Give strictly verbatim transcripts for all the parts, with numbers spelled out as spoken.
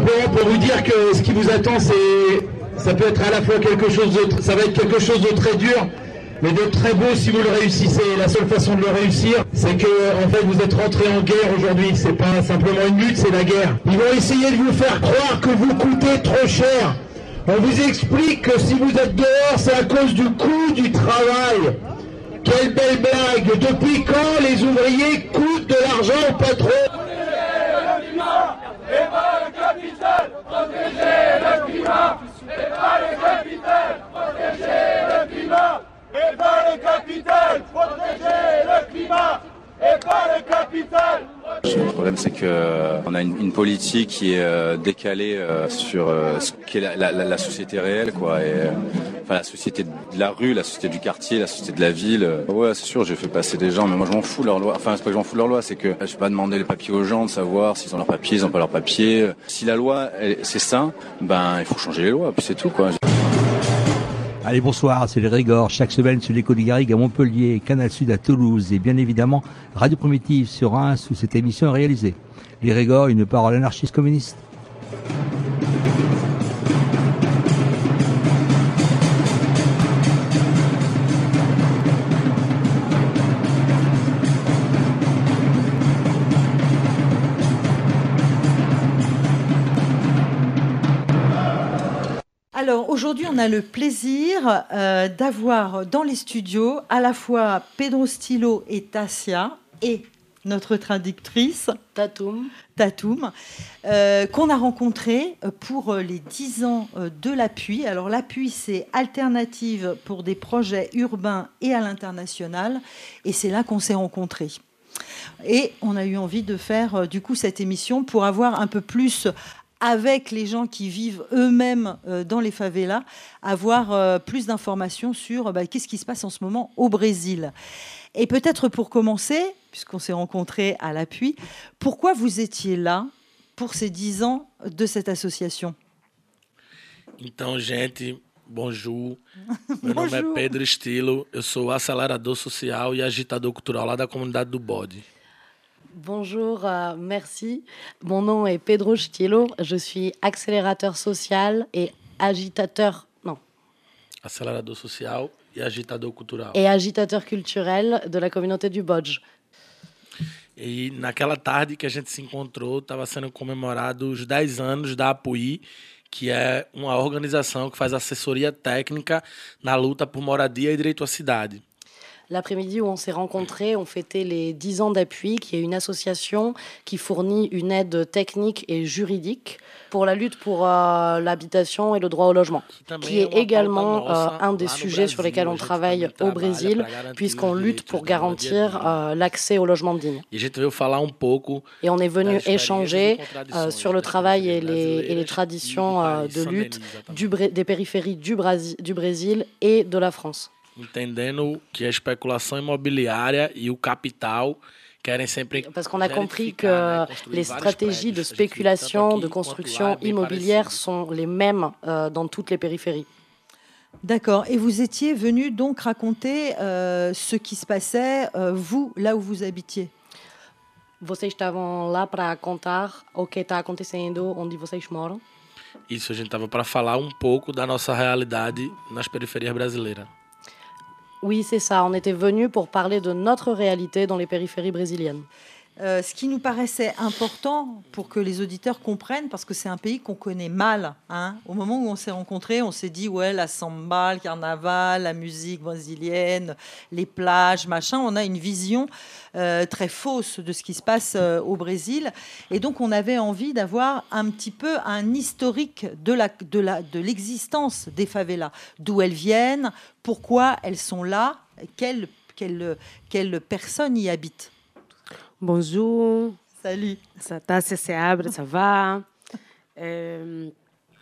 simplement pour vous dire que ce qui vous attend, c'est, ça peut être à la fois quelque chose de, ça va être quelque chose de très dur, mais de très beau si vous le réussissez. La seule façon de le réussir, c'est que, en fait, vous êtes rentré en guerre aujourd'hui. C'est pas simplement une lutte, c'est la guerre. Ils vont essayer de vous faire croire que vous coûtez trop cher. On vous explique que si vous êtes dehors, c'est à cause du coût du travail. Quelle belle blague! Depuis quand les ouvriers coûtent de l'argent au patron? Et pas le capital, protéger le climat. Et pas le capital, protéger le climat. Et pas le capital, protéger le climat. Et pas le capital. Le problème, c'est qu'on a une, une politique qui est euh, décalée euh, sur euh, ce qu'est la, la, la société réelle, quoi. Et, euh, enfin, la société de la rue, la société du quartier, la société de la ville. Ouais, c'est sûr, j'ai fait passer des gens, mais moi je m'en fous de leur loi. Enfin, c'est pas que je m'en fous de leur loi, c'est que je vais pas demander les papiers aux gens, de savoir s'ils ont leurs papiers, ils ont pas leurs papiers. Si la loi, elle, c'est ça, ben il faut changer les lois, puis c'est tout, quoi. Allez, bonsoir, c'est les Régors, chaque semaine sur l'Écho du Garrigue à Montpellier, Canal Sud à Toulouse et bien évidemment Radio Primitive sur Reims où cette émission est réalisée. Les Régors, une parole anarchiste communiste. Alors aujourd'hui, on a le plaisir euh, d'avoir dans les studios à la fois Pedro Stilo et Tassia et notre traductrice Tatoum, Tatoum euh, qu'on a rencontré pour les dix ans de l'Appui. Alors l'Appui, c'est Alternative pour des projets urbains et à l'international, et c'est là qu'on s'est rencontrés. Et on a eu envie de faire du coup cette émission pour avoir un peu plus avec les gens qui vivent eux-mêmes euh, dans les favelas, avoir euh, plus d'informations sur bah, qu'est-ce qui se passe en ce moment au Brésil. Et peut-être pour commencer, puisqu'on s'est rencontrés à l'Appui, pourquoi vous étiez là pour ces dix ans de cette association? Então, gente, bonjour. Meu nome é Pedro Stilo, eu sou acelerador social e agitador cultural lá da comunidade do Bode. Bonjour, euh, merci. Mon nom est Pedro Stilo. Je suis accélérateur social et agitateur... Non. Accélérateur social e agitador cultural. Et agitateur culturel de la communauté du Bodge. E naquela tarde que a gente se encontrou, estava sendo comemorado os dez anos da Apuí, que é uma organização que faz assessoria técnica na luta por moradia e direito à cidade. L'après-midi où on s'est rencontrés, on fêtait les dix ans d'Appui, qui est une association qui fournit une aide technique et juridique pour la lutte pour euh, l'habitation et le droit au logement, qui est également euh, un des sujets sur lesquels on travaille au Brésil, puisqu'on lutte pour garantir euh, l'accès au logement digne. Et on est venu échanger euh, sur le travail et les, et les traditions euh, de lutte du, des périphéries du, Brasi, du Brésil et de la France. Entendendo que a especulação imobiliária e o capital querem sempre... Parce qu'on a compris que les stratégies de spéculation, de construction immobilière sont les mêmes euh, dans toutes les périphéries. D'accord. Et vous étiez venu donc raconter euh, ce qui se passait, euh, vous, là où vous habitiez. Vocês estavam lá para contar o que está acontecendo onde vocês moram? Isso, a gente estava para falar um pouco da nossa realidade nas periferias brasileiras. Oui, c'est ça. On était venu pour parler de notre réalité dans les périphéries brésiliennes. Euh, ce qui nous paraissait important pour que les auditeurs comprennent, parce que c'est un pays qu'on connaît mal. Hein. Au moment où on s'est rencontrés, on s'est dit, ouais, la samba, le carnaval, la musique brésilienne, les plages, machin. On a une vision euh, très fausse de ce qui se passe euh, au Brésil. Et donc, on avait envie d'avoir un petit peu un historique de, la, de, la, de l'existence des favelas, d'où elles viennent, pourquoi elles sont là, quelles, quelles, quelles personnes y habitent. Bonjour. Salut. Essa Tássia Seabra, ça va? É,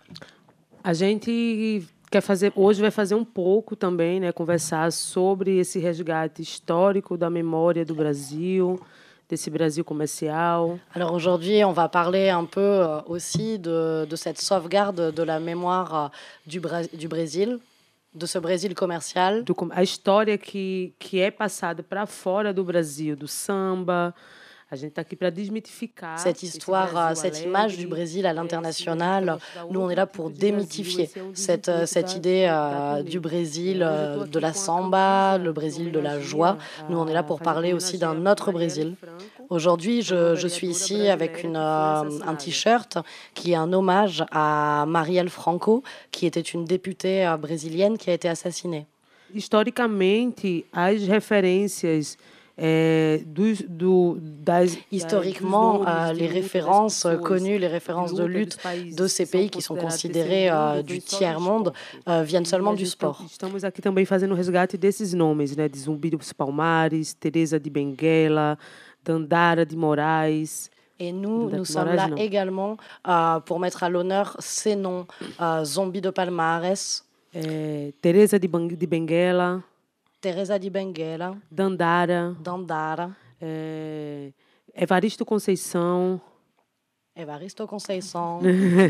a gente quer fazer, hoje vai fazer um pouco também, né, conversar sobre esse resgate histórico da memória do Brasil, desse Brasil comercial. Alors aujourd'hui, on va parler un peu euh, aussi de, de cette sauvegarde de la mémoire euh, du, Bra- du Brésil, de ce Brésil comercial. Do, a história que, que é passada para fora do Brasil, do samba, Cette histoire, cette image du Brésil à l'international, nous on est là pour démythifier cette, cette idée euh, du Brésil, euh, de la samba, le Brésil de la joie. Nous on est là pour parler aussi d'un autre Brésil. Aujourd'hui, je, je suis ici avec une, euh, un t-shirt qui est un hommage à Marielle Franco, qui était une députée euh, brésilienne qui a été assassinée. Historiquement, as références É, do, do, das, Historiquement, euh, les références connues, les références de lutte de ces pays qui sont considérés euh, du tiers-monde euh, viennent seulement du sport. Estamos aqui também fazendo o resgate desses nomes, né, de Zumbi dos Palmares, Teresa de Benguela, Dandara de Moraes. Et nous, nous sommes là également euh, pour mettre à l'honneur ces noms, euh, Zumbi de Palmares, é, Teresa de, Bang, de Benguela, Teresa de Benguela, Dandara, Dandara, é, Evaristo Conceição. Evaristo Conceição.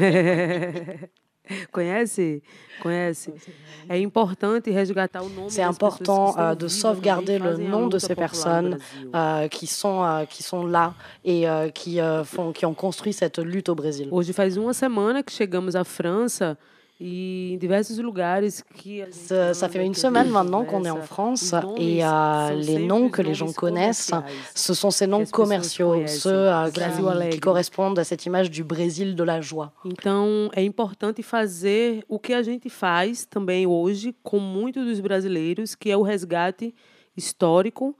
Conhece? Conhece? É importante resgatar o nome. C'est important euh, de sauvegarder le nom de ces personnes euh, qui sont euh, qui sont là et euh, qui euh, font qui ont construit cette lutte au Brésil. Hoje faz uma semana que chegamos à França. Et diversos lugares qui... Ça, ça fait une semaine maintenant qu'on est en France et euh, les noms que les gens connaissent, ce sont ces noms commerciaux, ceux euh, qui, qui correspondent à cette image du Brésil de la joie. Então, é importante fazer o que a gente faz também hoje com muitos dos brasileiros, que é o resgate histórico.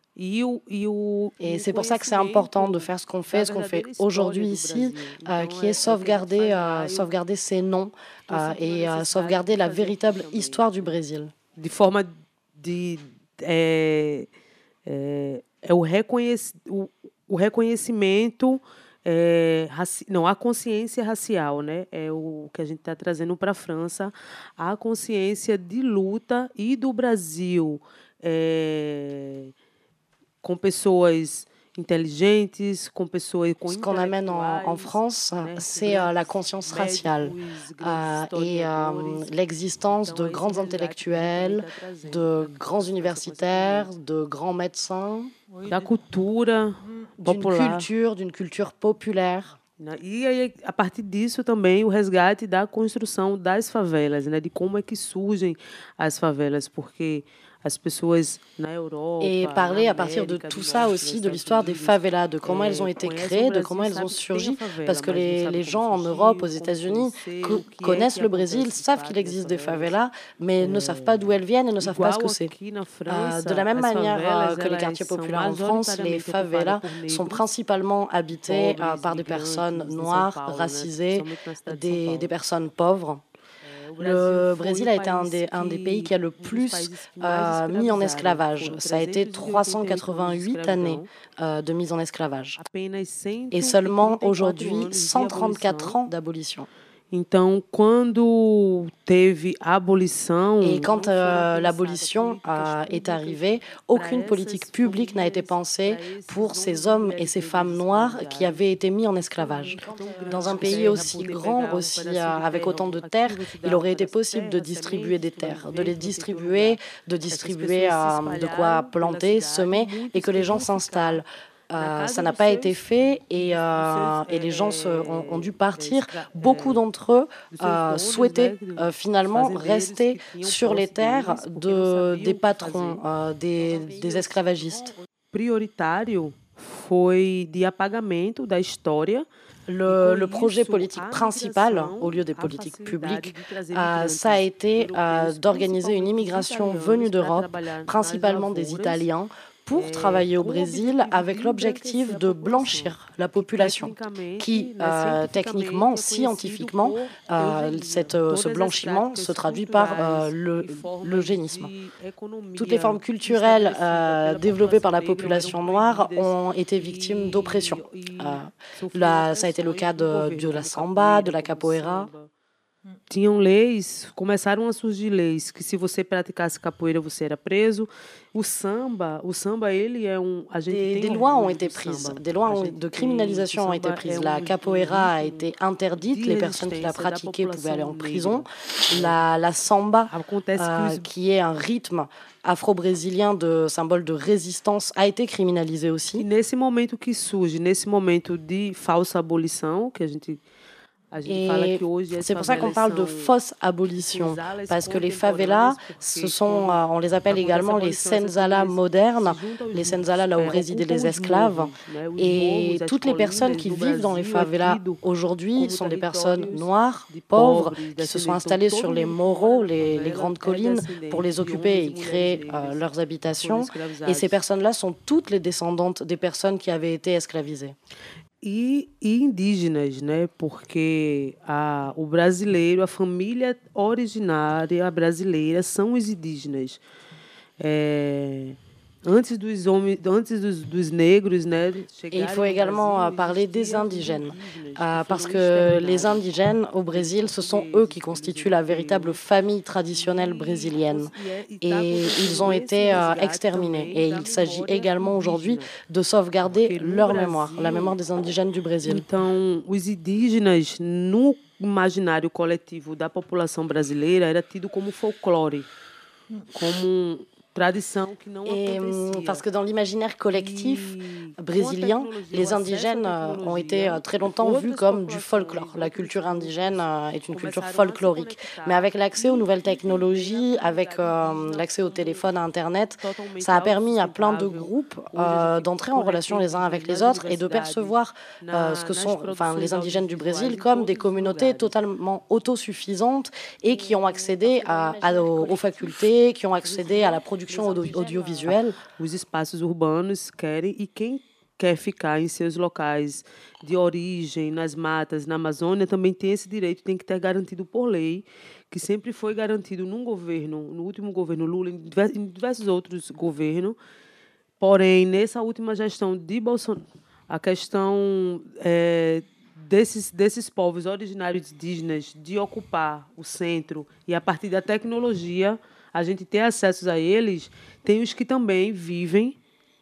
Et c'est pour ça que c'est important de faire ce qu'on fait, ce qu'on fait aujourd'hui ici, euh, qui est sauvegarder, euh, sauvegarder ces noms euh, et euh, sauvegarder la véritable histoire du Brésil. De forma de é, é, é o, reconhec, o, o reconhecimento, é, raci, não, a consciência racial, né? É o que a gente está trazendo para a França, a consciência de luta e do Brasil. É, com pessoas intelligentes, com pessoas com Ce qu'on amène en, en France, c'est euh, la conscience raciale euh, et euh, l'existence de grands intellectuels, de grands universitaires, de grands médecins, da cultura d'une culture, d'une culture populaire. E aí, a partir disso também o resgate da construção das favelas, né, de como é que surgem as favelas, porque as pessoas na Europa, et parler à partir de tout ça aussi de l'histoire des favelas, de comment elles ont été créées, de comment elles ont surgi, parce que les, les gens en Europe, aux États-Unis, connaissent le Brésil, savent qu'il existe des favelas, mais ne savent pas d'où elles viennent et ne savent pas ce que c'est. Euh, de la même manière euh, que les quartiers populaires en France, les favelas sont principalement habités euh, par des personnes noires, racisées, des, des personnes pauvres. Le Brésil a été un des, un des pays qui a le plus euh, mis en esclavage. Ça a été trois cent quatre-vingt-huit années euh, de mise en esclavage. Et seulement aujourd'hui, cent trente-quatre ans d'abolition. Então, quando teve a abolição, et quand euh, l'abolition euh, est arrivée, aucune politique publique n'a été pensée pour ces hommes et ces femmes noires qui avaient été mis en esclavage. Dans un pays aussi grand, aussi euh, avec autant de terres, il aurait été possible de distribuer des terres, de les distribuer, de distribuer euh, de quoi planter, semer, et que les gens s'installent. Euh, ça n'a pas été fait et, euh, et les gens se, ont, ont dû partir. Beaucoup d'entre eux euh, souhaitaient euh, finalement rester sur les terres de, des patrons, euh, des, des esclavagistes. Prioritário foi de apagamento da história. Le, le projet politique principal, au lieu des politiques publiques, euh, ça a été euh, d'organiser une immigration venue d'Europe, principalement des Italiens, pour travailler au Brésil avec l'objectif de blanchir la population, qui euh, techniquement, scientifiquement, euh, cette, euh, ce blanchiment se traduit par euh, le, l'eugénisme. Toutes les formes culturelles euh, développées par la population noire ont été victimes d'oppression. Euh, là, ça a été le cas de, de la samba, de la capoeira. tinham leis, começaram a surgir leis que se você praticasse capoeira você era preso. O samba, o samba ele é um a gente Des, tem des um lois ont orgulho été do prises, samba. des lois A ont- gente de tem- criminalisation o ont été samba prises. é La um capoeira a ritmo été interdite, de les personnes qui la resistência da pratiquaient pouvaient aller en população prison. negra. La, la samba, Acontece que euh, os qui est un rythme afro-brésilien de symbole de résistance, a été criminalisé E aussi. nesse momento que surge, nesse momento de falsa abolição, que a gente, a gente fala Et que hoje as c'est pour ça qu'on parle de favelas são fausse abolition, senzalas parce que les contemporâneas, favelas, porque ce sont, quando euh, on les appelle acontece également a les abolição, essas senzalas famílias modernes, se juntam, os les morros, senzalas là où é, résidaient ocupam les os esclaves. morros, né, os Et morros, as toutes les personnes colinas qui do vivent dans les Brasil favelas aqui do- aujourd'hui como sont des personnes territórios noires, de pauvres, pobres, qui se descendentes. sont installées Todo sur les mundo morros, mora na les, les favela, grandes é collines, descendente pour les de occuper et homens e créer mulheres euh, negras leurs que foram habitations. escravizados. Et ces personnes-là sont toutes les descendantes des personnes qui avaient été esclavisées. E, e indígenas, né? Porque a, o brasileiro, a família originária brasileira são os indígenas. É, antes dos homens, antes dos, dos negros, né? Et il faut également euh, parler des indigènes, euh, parce que les indigènes au Brésil, ce sont eux qui constituent la véritable famille traditionnelle brésilienne. Et ils ont été euh, exterminés. Et il s'agit également aujourd'hui de sauvegarder leur mémoire, la mémoire des indigènes du Brésil. Então, os indígenas, no imaginário coletivo da população brasileira, era tido como folclore, como tradição que não Et, hum, acontecia. parce que dans l'imaginaire collectif brésilien, les indigènes euh, ont été euh, très longtemps vus comme du folklore. La culture indigène euh, est une culture folklorique. Mais avec l'accès aux nouvelles technologies, avec euh, l'accès au téléphone, à Internet, ça a permis à plein de groupes euh, d'entrer en relation les uns avec les autres et de percevoir euh, ce que sont enfin, les indigènes du Brésil comme des communautés totalement autosuffisantes et qui ont accédé à, à, aux, aux facultés, qui ont accédé à la production audio- audiovisuelle. Os espaços urbanos querem e quem quer ficar em seus locais de origem, nas matas, na Amazônia, também tem esse direito, tem que ter garantido por lei, que sempre foi garantido num governo, no último governo Lula, em diver- em diversos outros governos. Porém, nessa última gestão de Bolsonaro, a questão é, desses, desses povos originários indígenas de ocupar o centro e, a partir da tecnologia, a gente ter acesso a eles, tem os que também vivem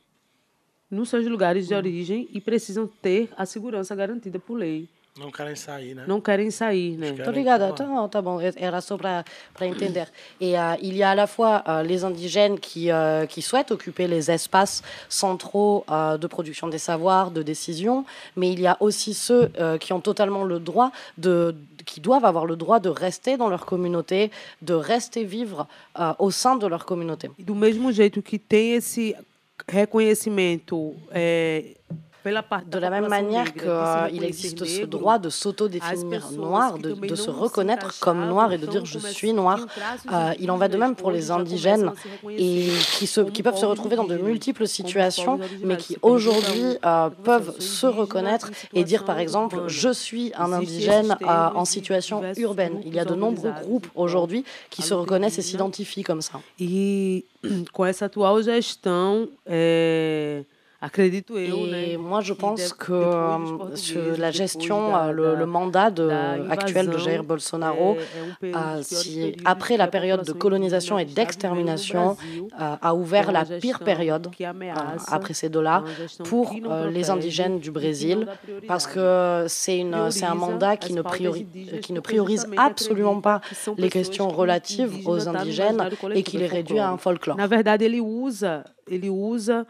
nos seus lugares de origem e precisam ter a segurança garantida por lei. Não querem sair, né? Não querem sair, né? Tô ligada, tá, tá bom, era só para entender. Et euh, il y a à la fois euh, les indigènes qui, euh, qui souhaitent occuper les espaces centraux euh, de production des savoirs, de décision, mais il y a aussi ceux euh, qui ont totalement le droit, de, qui doivent avoir le droit de rester dans leur communauté, de rester vivre euh, au sein de leur communauté. E do mesmo jeito que tem esse reconhecimento é, pela parte De da la même população manière negra, de se qu'il reconhecer existe ce negro, droit de as s'autodéfinir pessoas noir, que de, também de se não reconnaître se comme noir et de encaixavam, dire je então, suis noir, tinham traços euh, il en va de même pour les indígenas, hoje já indigènes começam a se reconhecer et qui, se, como qui peuvent se povos retrouver dans de indígenas, multiples como situations, povos originários. mais qui Se perguntam, aujourd'hui euh, você, peuvent eu sou se indígena reconnaître em et dire par situação exemple urbana. je suis un Existem indigène esses euh, termos en de situation diversos urbaine. Il y a de grupos nombreux organizados groupes de povos aujourd'hui qui se reconnaissent et indígenas. s'identifient comme ça. E com essa atual gestão, é, acredito eu, Et né, moi, je que pense deve- que depois dos euh, portugueses, sur la depois gestion, da- euh, le, da- le mandat de, da actuel de invasão, Jair Bolsonaro, é, é um período, euh, dos piores si, períodos après que la a période de população colonisation et indígena está vivendo no d'extermination, Brasil, euh, a ouvert que é la uma pire gestão période que euh, ameaça, après ces é deux-là uma gestão pour que não euh, les protège indigènes du e que Brésil, não dá prioridade. parce que c'est une- c'est un Prioriza mandat qui as ne, pautas priori- indígenas qui ne porque priorise justamente absolument acredita pas que são les pessoas questions que relatives indígena aux tá no indigènes imaginário et coletivo, qui é les réduit à un folklore. Na verdade, ele usa, ele usa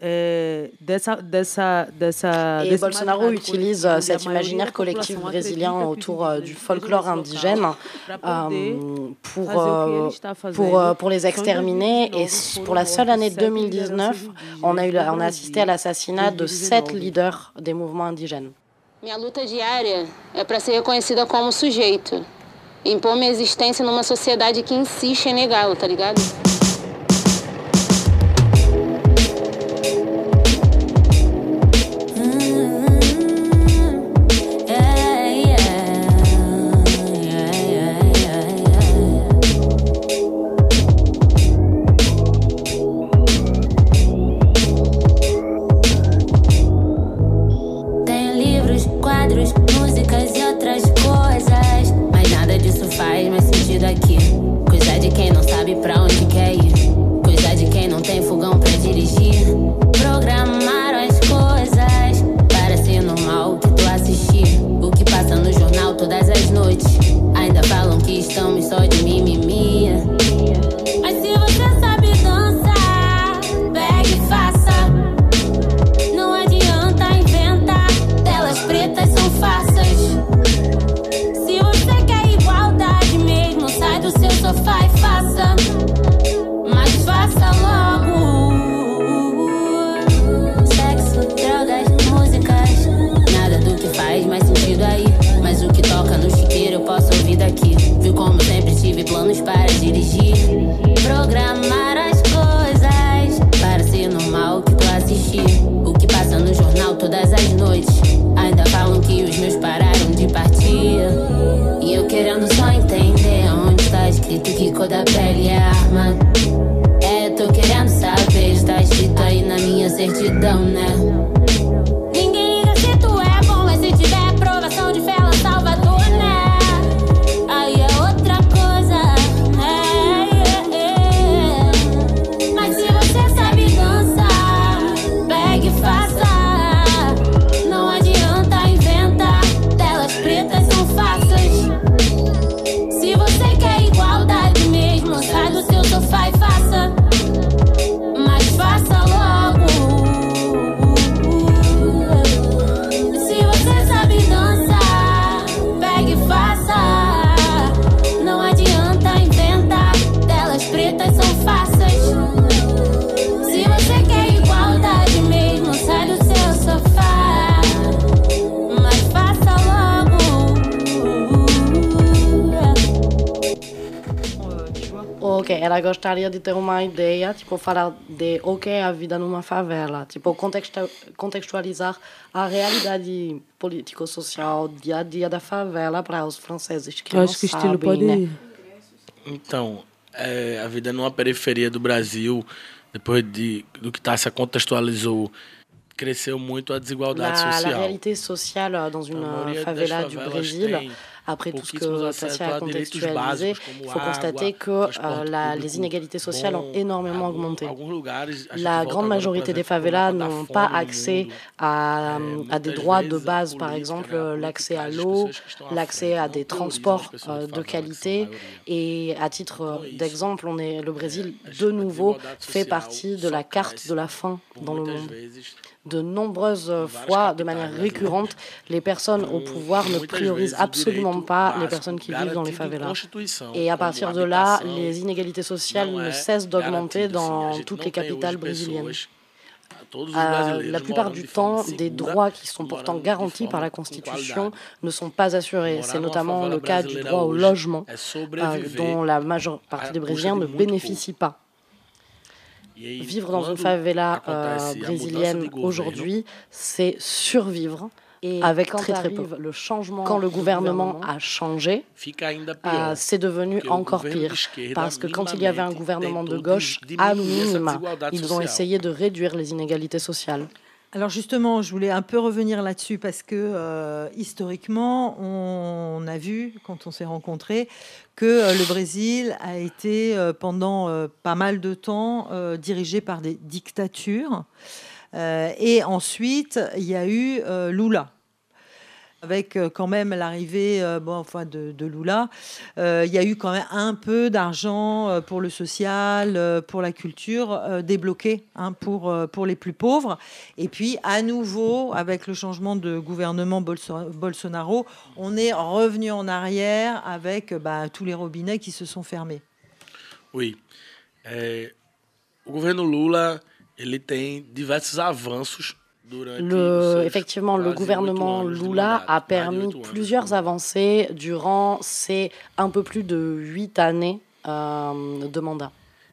é, dessa, dessa, dessa, Et desse Bolsonaro imaginário utilise coletivo, euh, onde a cet maioria imaginaire da collectif população brésilien acredita que os autour euh, indígenas du estejam folklore nesse indigène local pra poder euh, pour, fazer o que euh, ele está fazendo. pour, euh, pour les Só em exterminer. dois mil e Et dezenove pour foram la seule mortos année sete deux mille dix-neuf, lideranças on a, eu, indígenas la- on no a assisté à Brasil, l'assassinat de dois mil e sept dezenove. leaders des mouvements indigènes. Minha luta diária é para ser reconhecida como sujeito, impor minha existência numa sociedade que insiste em negá-lo, tá ligado? Tenho livros, quadros, músicas e outras coisas, mas nada disso mesma. É, tô querendo saber, está escrito aí na minha certidão, né? Ninguém liga se tu é bom, mas se tiver aprovação de fé, ela salva tu, né? Aí é outra coisa, né? Yeah, yeah. Mas se você sabe dançar, pegue e faça. Não adianta inventar, telas pretas são farsas. Se você quer igualdade mesmo, sai do seu sofá e faça. Mas faça logo. Se você sabe dançar, pegue e faça. Não adianta inventar, telas pretas são farsas. Se você quer igualdade mesmo, sai do seu sofá. Mas faça logo. Ok, ela gostaria de ter uma ideia, tipo, falar de o que é a vida numa favela, tipo, contextu- contextualizar a realidade político-social, dia a dia da favela para os franceses que Eu não acho que o sabem, estilo pode né? ir. Então, é, a vida numa periferia do Brasil, depois de, do que Tássia contextualizou, cresceu muito a desigualdade La, social. la réalité sociale dans une A maioria das favela du favelas Brésil, tem après tout ce pouquíssimos que acessos Tassia a a direitos contextualisé, básicos il como faut água, constater que transporte euh, la- público les inégalités sociales bom. ont énormément Algum- augmenté. alguns lugares, a gente La volta grande agora, majorité por des exemplo, pro favelas mapa da n'ont fome pas no accès mundo. à, É, à muitas des droits de vezes a base, par política, exemple né, a l'accès à politicagem, as l'eau, pessoas que estão à l'accès frente à não des priorizam as transports pessoas euh, de de favela, que são a qualité. maioria. Et à titre Com isso, d'exemple, on est, le Brésil, a- de a nouveau, desigualdade fait social partie de só la carte cresce de la faim por dans le muitas monde. vezes De nombreuses várias fois, de capitales manière brasileiras, récurrente, les personnes au com pouvoir ne muitas priorisent vezes o absolument direito pas les básico personnes qui vivent dans les garantido em favelas. Constituição, Et à como partir de là, habitação, les inégalités sociales não ne é cessent d'augmenter garantido, assim. A dans gente toutes não les tem hoje capitales brésiliennes. pessoas, todos os Euh, brasileiros la plupart morando du de forma temps, des segura, droits qui sont pourtant morando de garantis par forma la com Constitution qualidade. ne sont pas assurés. Morar C'est numa notamment favela le cas du brasileira droit au hoje logement, é euh, sobreviver dont la majeure à partie des custa Brésiliens de ne muito bénéficient pas. E aí, Vivre dans une quando favela euh, acontece a mudança brésilienne de governo, aujourd'hui, c'est survivre. Et avec quand très très peu. arrive le changement Quand le de gouvernement, gouvernement, a changé, fica ainda euh, pior. c'est devenu Porque o encore governo pire. de esquerda, Parce que quand il y avait un minimamente, gouvernement de tentou gauche, diminuir à essa minima, desigualdade ils ont social. essayé de réduire les inégalités sociales. Alors justement, je voulais un peu revenir là-dessus parce que euh, historiquement, on a vu, quand on s'est rencontrés, que euh, le Brésil a été euh, pendant euh, pas mal de temps euh, dirigé par des dictatures. Euh, et ensuite, il y a eu euh, Lula. Avec euh, quand même l'arrivée euh, bon, enfin de, de Lula, euh, il y a eu quand même un peu d'argent euh, pour le social, euh, pour la culture, euh, débloqué hein, pour, euh, pour les plus pauvres. Et puis, à nouveau, avec le changement de gouvernement Bolso- Bolsonaro, on est revenu en arrière avec bah, tous les robinets qui se sont fermés. Oui. É, o governo Lula, ele tem diversos avanços. Le, effectivement, le gouvernement Lula a permis plusieurs avancées durant ces un peu plus de huit années euh, de mandat.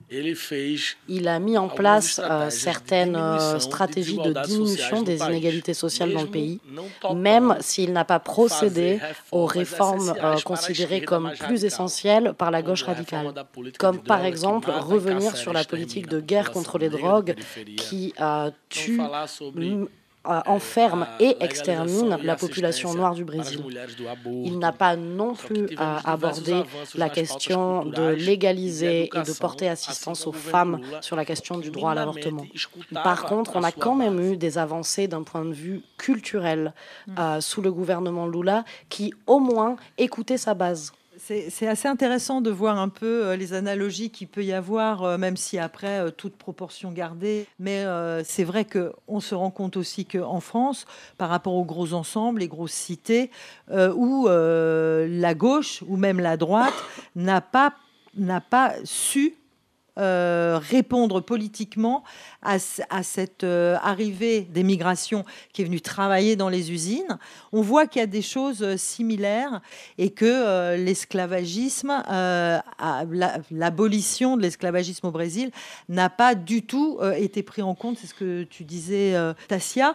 Il a mis en place euh, certaines euh, stratégies de diminution des inégalités sociales dans le pays, même s'il n'a pas procédé aux réformes euh, considérées comme plus essentielles par la gauche radicale, comme par exemple revenir sur la politique de guerre contre les drogues qui euh, tue, m- euh, enferme et extermine la population noire du Brésil. Il n'a pas non plus euh, abordé la question de légaliser et de porter assistance aux femmes sur la question du droit à l'avortement. Par contre, on a quand même eu des avancées d'un point de vue culturel euh, sous le gouvernement Lula qui, au moins, écoutait sa base. C'est, c'est assez intéressant de voir un peu euh, les analogies qu'il peut y avoir, euh, même si après, euh, toute proportion gardée. Mais euh, c'est vrai qu'on se rend compte aussi qu'en France, par rapport aux gros ensembles, les grosses cités, euh, où euh, la gauche ou même la droite n'a pas, n'a pas su Euh, répondre politiquement à, à cette euh, arrivée des migrations qui est venue travailler dans les usines. On voit qu'il y a des choses similaires et que euh, l'esclavagisme, euh, à, la, l'abolition de l'esclavagisme au Brésil n'a pas du tout euh, été pris en compte. C'est ce que tu disais, euh, Tassia.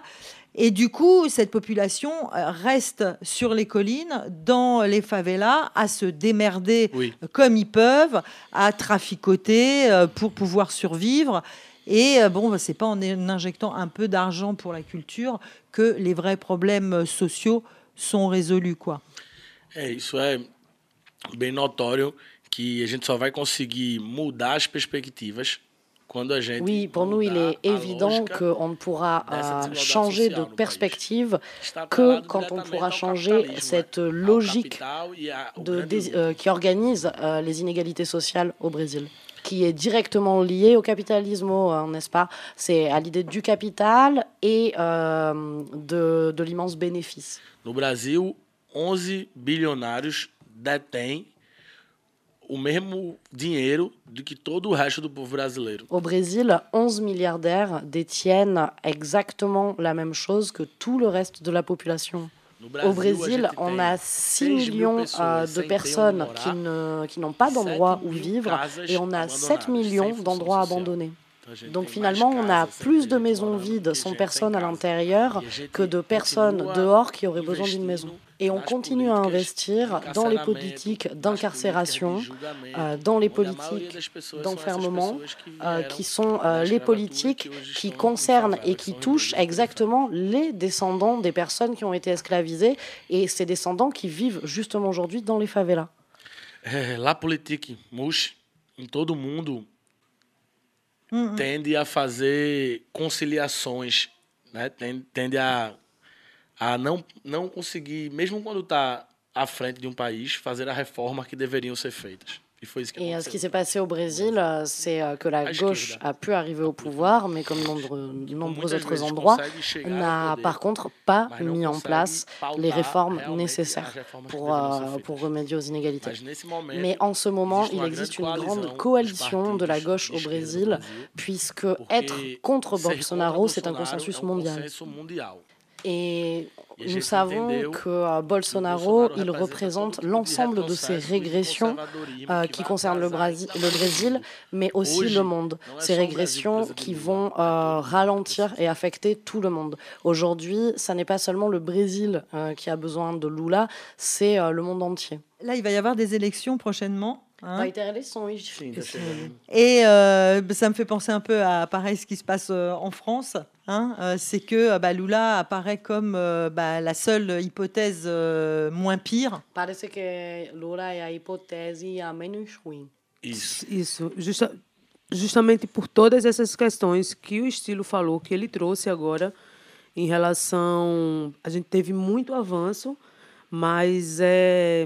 Et du coup, cette population reste sur les collines, dans les favelas, à se démerder Oui. comme ils peuvent, à traficoter euh, pour pouvoir survivre. Et euh, bon, bah, c'est pas en injectant un peu d'argent pour la culture que les vrais problèmes sociaux sont résolus, quoi. É, isso é bem notório que a gente só vai conseguir mudar as perspectivas quando a gente Oui, pour nous, il mudar est a évident lógica qu'on ne pourra dessa euh, desigualdade changer de social no país. perspective Está que atrelado quand on diretamente pourra ao changer capitalisme, cette né? Ao logique capital e a- ao de, grande dés- lucro. euh, qui organise euh, les inégalités sociales au Brésil, qui est directement liée au capitalisme, euh, n'est-ce pas? C'est à l'idée du capital et euh, de, de l'immense bénéfice. No Brasil, onze bilionários detêm o mesmo dinheiro do que todo o resto do povo brasileiro. Au Brésil, onze milliardaires détiennent exactement la même chose que tout le reste de la population. No Au Brasil, a Brésil, gente on tem a six seis mil millions pessoas euh, de sem ter onde personnes morar, qui ne- qui n'ont pas sete d'endroit où mil vivre casas et on a sept abandonadas, millions sem função d'endroits social. abandonnés. Então, a gente Donc tem finalement, mais on a casas sem plus ter de gente maisons morando vides que sans gente personne sem à casa. l'intérieur E a gente que de personnes continua dehors qui auraient besoin d'une investindo maison. Et on nas continue à políticas investir de dans les encarceramento, politiques nas d'incarcération, políticas de julgamento, euh, dans les onde a maioria politiques das pessoas são essas d'enfermement, pessoas que euh, vieram qui sont da euh, les escravatura, politiques que hoje qui estão em concernent favela, et que qui são em touchent Brasília, por exemplo. exactement les descendants des personnes qui ont été esclavisées et ces descendants qui vivent justement aujourd'hui dans les favelas. É, La Politique Mush, em todo mundo, Hum, hum. tende a fazer conciliações, né? Tende, tende a, a não, não conseguir, mesmo quando está à frente de um país, fazer a reforma que deveriam ser feitas. E foi isso que Et euh, ce aconteceu. qui s'est passé au Brésil, euh, c'est euh, que la À gauche esquerda. a pu arriver au pouvoir, mais comme nombreux, nombreux muitas autres vezes endroits, consegue chegar n'a ao poder, par contre pas mas não mis en consegue place pautar les réformes realmente nécessaires as reformas que pour, deveriam ser euh, feitas. pour remédier aux inégalités. Mas nesse momento, Mais en ce moment, existe il uma existe grande une coalizão grande dos coalition de la partidos gauche de au esquerda do Brésil, Brasil, puisque porque être contre ser Bolsonaro, contra c'est un Bolsonaro consensus é um mondial. consenso mundial. Et E a nous gente savons entendeu que euh, que Bolsonaro, Bolsonaro il representa représente todo tipo de l'ensemble de ces retrocesso e de régressions conservadorismo euh, que qui vai concernent le, atrasar Brasi- ainda le mais o Brésil, mundo. mais aussi Hoje, le monde. não é Ces só o Brasil que régressions precisa de qui Lula, vont é todo euh, mundo que ralentir precisa. et affecter tout le monde. Aujourd'hui, ça n'est pas seulement le Brésil euh, qui a besoin de Lula, c'est euh, le monde entier. Là, il va y avoir des élections prochainement. hein. Vai ter eleições. Sim, tá chegando. Et euh, ça me fait penser un peu à pareil ce qui se passe euh, en France. hein. Euh, c'est que euh, bah, Lula apparaît comme euh, bah, la seule hypothèse euh, moins pire. Parece que Lula é a hipótese a menos ruim. Isso. Isso, justa, justamente por todas essas questões que o Estilo falou, que ele trouxe agora, em relação. A gente teve muito avanço, mas é,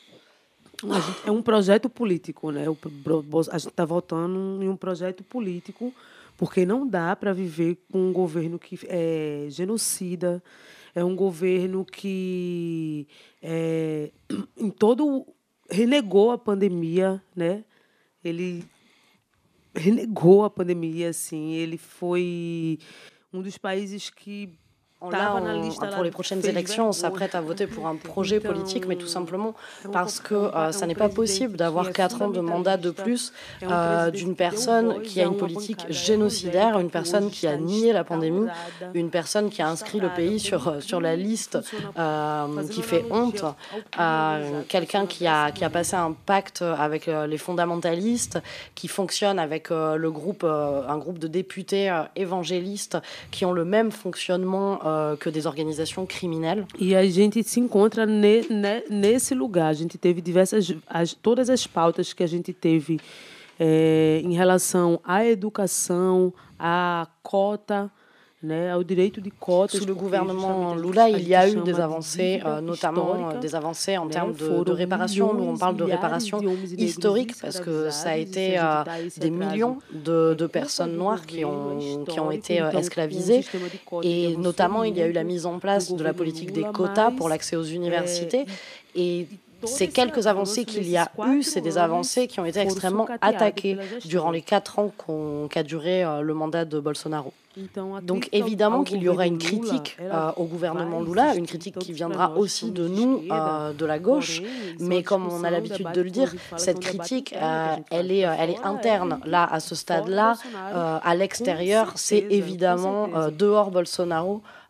a gente- é um projeto político, né? O pro- Bol- A gente está votando em um projeto político, porque não dá para viver com um governo que é genocida, é um governo que é, em todo renegou a pandemia, né? Ele renegou a pandemia, assim. Ele foi um dos países que Là, estava na on- lista pour lá les de prochaines fez élections, on vergonha. s'apprête à voter pour un projet Então, politique, mais tout simplement é um parce co- que é um euh, pa- ça é um n'est pas presidente possible que d'avoir é quatre ans de mandat de plus fundamentalista, é um euh, presidente d'une que deu personne voz qui a a une uma politique bancada génocidaire, evangélica une que personne hoje qui a está nié la pandémie, instaurada, une personne qui a inscrit le pays sur, sur la liste, euh, qui fait honte, euh, quelqu'un qui a, qui a passé un pacte avec euh, les fondamentalistes, qui fonctionne avec euh, le groupe, euh, un groupe de députés euh, évangélistes qui ont le même fonctionnement euh, que des organisations criminelles. E a gente se encontra ne, ne, nesse lugar. A gente teve diversas, as, todas as pautas que a gente teve é, em relação à educação, à cota, né, ao direito de cotas. Sous le porque gouvernement justamente Lula, a il gente y a eu chama des de avancées, dívida euh, notamment histórica, euh, des avancées en né, termes de, de foram réparation. Nous, on parle de milhões, réparation milhares de homens negros historique parce que ça a escravizados, été se a euh, gente dá esse des atraso, millions de, é de culpa personnes do noires qui governo ont, qui ont histórico. été euh, Então, o esclavisées. sistema de cotas Et avançou notamment, il y a eu la muito mise en no place de la governo politique des Lula, quotas mas, pour l'accès aux é, universités. Et todo ces esse quelques avanço avancées qu'il y a nesses eu, quatro c'est des anos avancées qui ont été foram extrêmement sucateadas attaquées pela gestão. durant les quatre ans qu'on- qu'a duré euh, le mandat de Bolsonaro. Então, a Donc crítica ao- évidemment ao qu'il y aura une governo Lula, critique ela euh, au gouvernement vai Lula, existir, une critique tanto qui pra viendra nós aussi somos de de nous, esquerda, euh, de la gauche. porém, isso é Mais uma comme on a discussão, l'habitude debate de le dire, que a gente fala cette que é um debate critique, interno, que a euh, gente fala elle que est, pra elle est fora interne. é Là, à ce fora stade-là, Bolsonaro, euh, à l'extérieur, com c'est certeza, évidemment com certeza. euh, dehors Bolsonaro.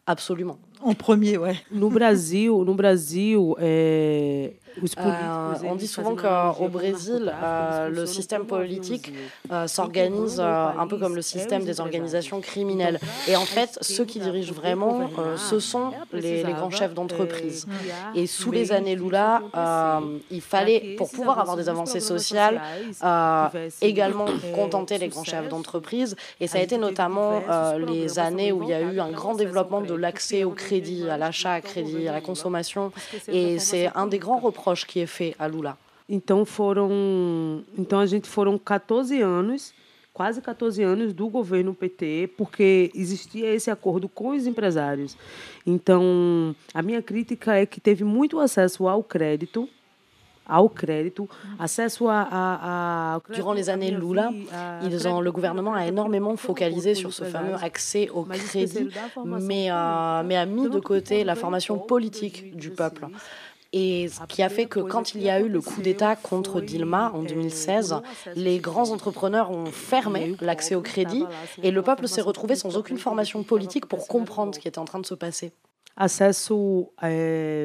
absolument. En premier, ouais. No Brasil, no Brasil, é... Euh, on dit souvent qu'au Brésil, euh, le système politique euh, s'organise euh, un peu comme le système des organisations criminelles. Et en fait, ceux qui dirigent vraiment, euh, ce sont les, les grands chefs d'entreprise. Et sous les années Lula, euh, il fallait, pour pouvoir avoir des avancées sociales, euh, également contenter les grands chefs d'entreprise. Et ça a été notamment euh, les années où il y a eu un grand développement de l'accès au crédit, à l'achat à crédit, à la consommation. Et c'est un des grands reproches que est fait à Lula. Então foram, então a gente foram quatorze anos, quase quatorze anos do governo P T, porque existia esse acordo com os empresários. Então, a minha crítica é que teve muito acesso ao crédito, ao crédito, acesso à, à, à... Durant les années Lula, ils ont, le gouvernement a énormément focalisé sur ce fameux accès au crédit, mais, euh, mais a mis de côté la formation politique du peuple. Et ce qui a fait que quand il y a eu le coup d'État contre Dilma en deux mille seize, les grands entrepreneurs ont fermé l'accès au crédit et le peuple s'est retrouvé sans aucune formation politique pour comprendre ce qui était en train de se passer. Acesso é,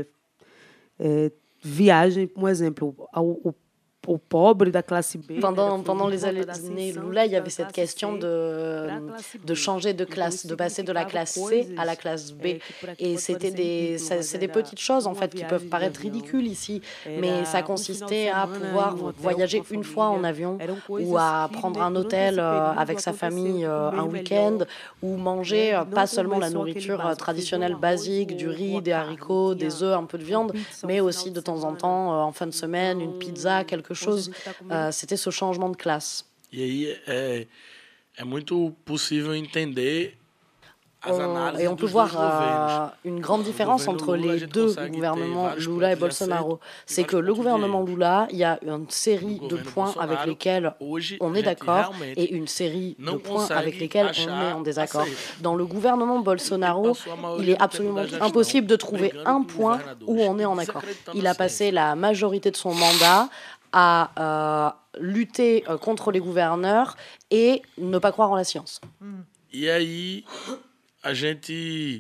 é, viagem, por exemplo, ao, ao au pauvre da classe B. Pendant, pendant les années Lula, il y avait cette question de, de changer de classe, de passer de la classe C à la classe B. Et c'était des, c'est des petites choses en fait qui peuvent paraître ridicules ici, mais ça consistait à pouvoir voyager une fois en avion ou à prendre un hôtel avec sa famille un week-end ou manger pas seulement la nourriture traditionnelle basique, du riz, des haricots, des œufs, un peu de viande, mais aussi de temps en temps, en fin de semaine, une pizza, quelque chose. chose, uh, c'était ce changement de classe. E aí é, é muito possível entender as on, et on peut voir euh, une grande différence entre les deux gouvernements Lula et Bolsonaro. C'est que le gouvernement Lula, il y a une série de points avec lesquels on est d'accord et une série de points avec lesquels on est en désaccord. Dans le gouvernement Bolsonaro, il est absolument impossible de trouver un point où on est en accord. Il a passé la majorité de son mandat à euh, lutter euh, contre les gouverneurs et ne pas croire en la science. E aí a gente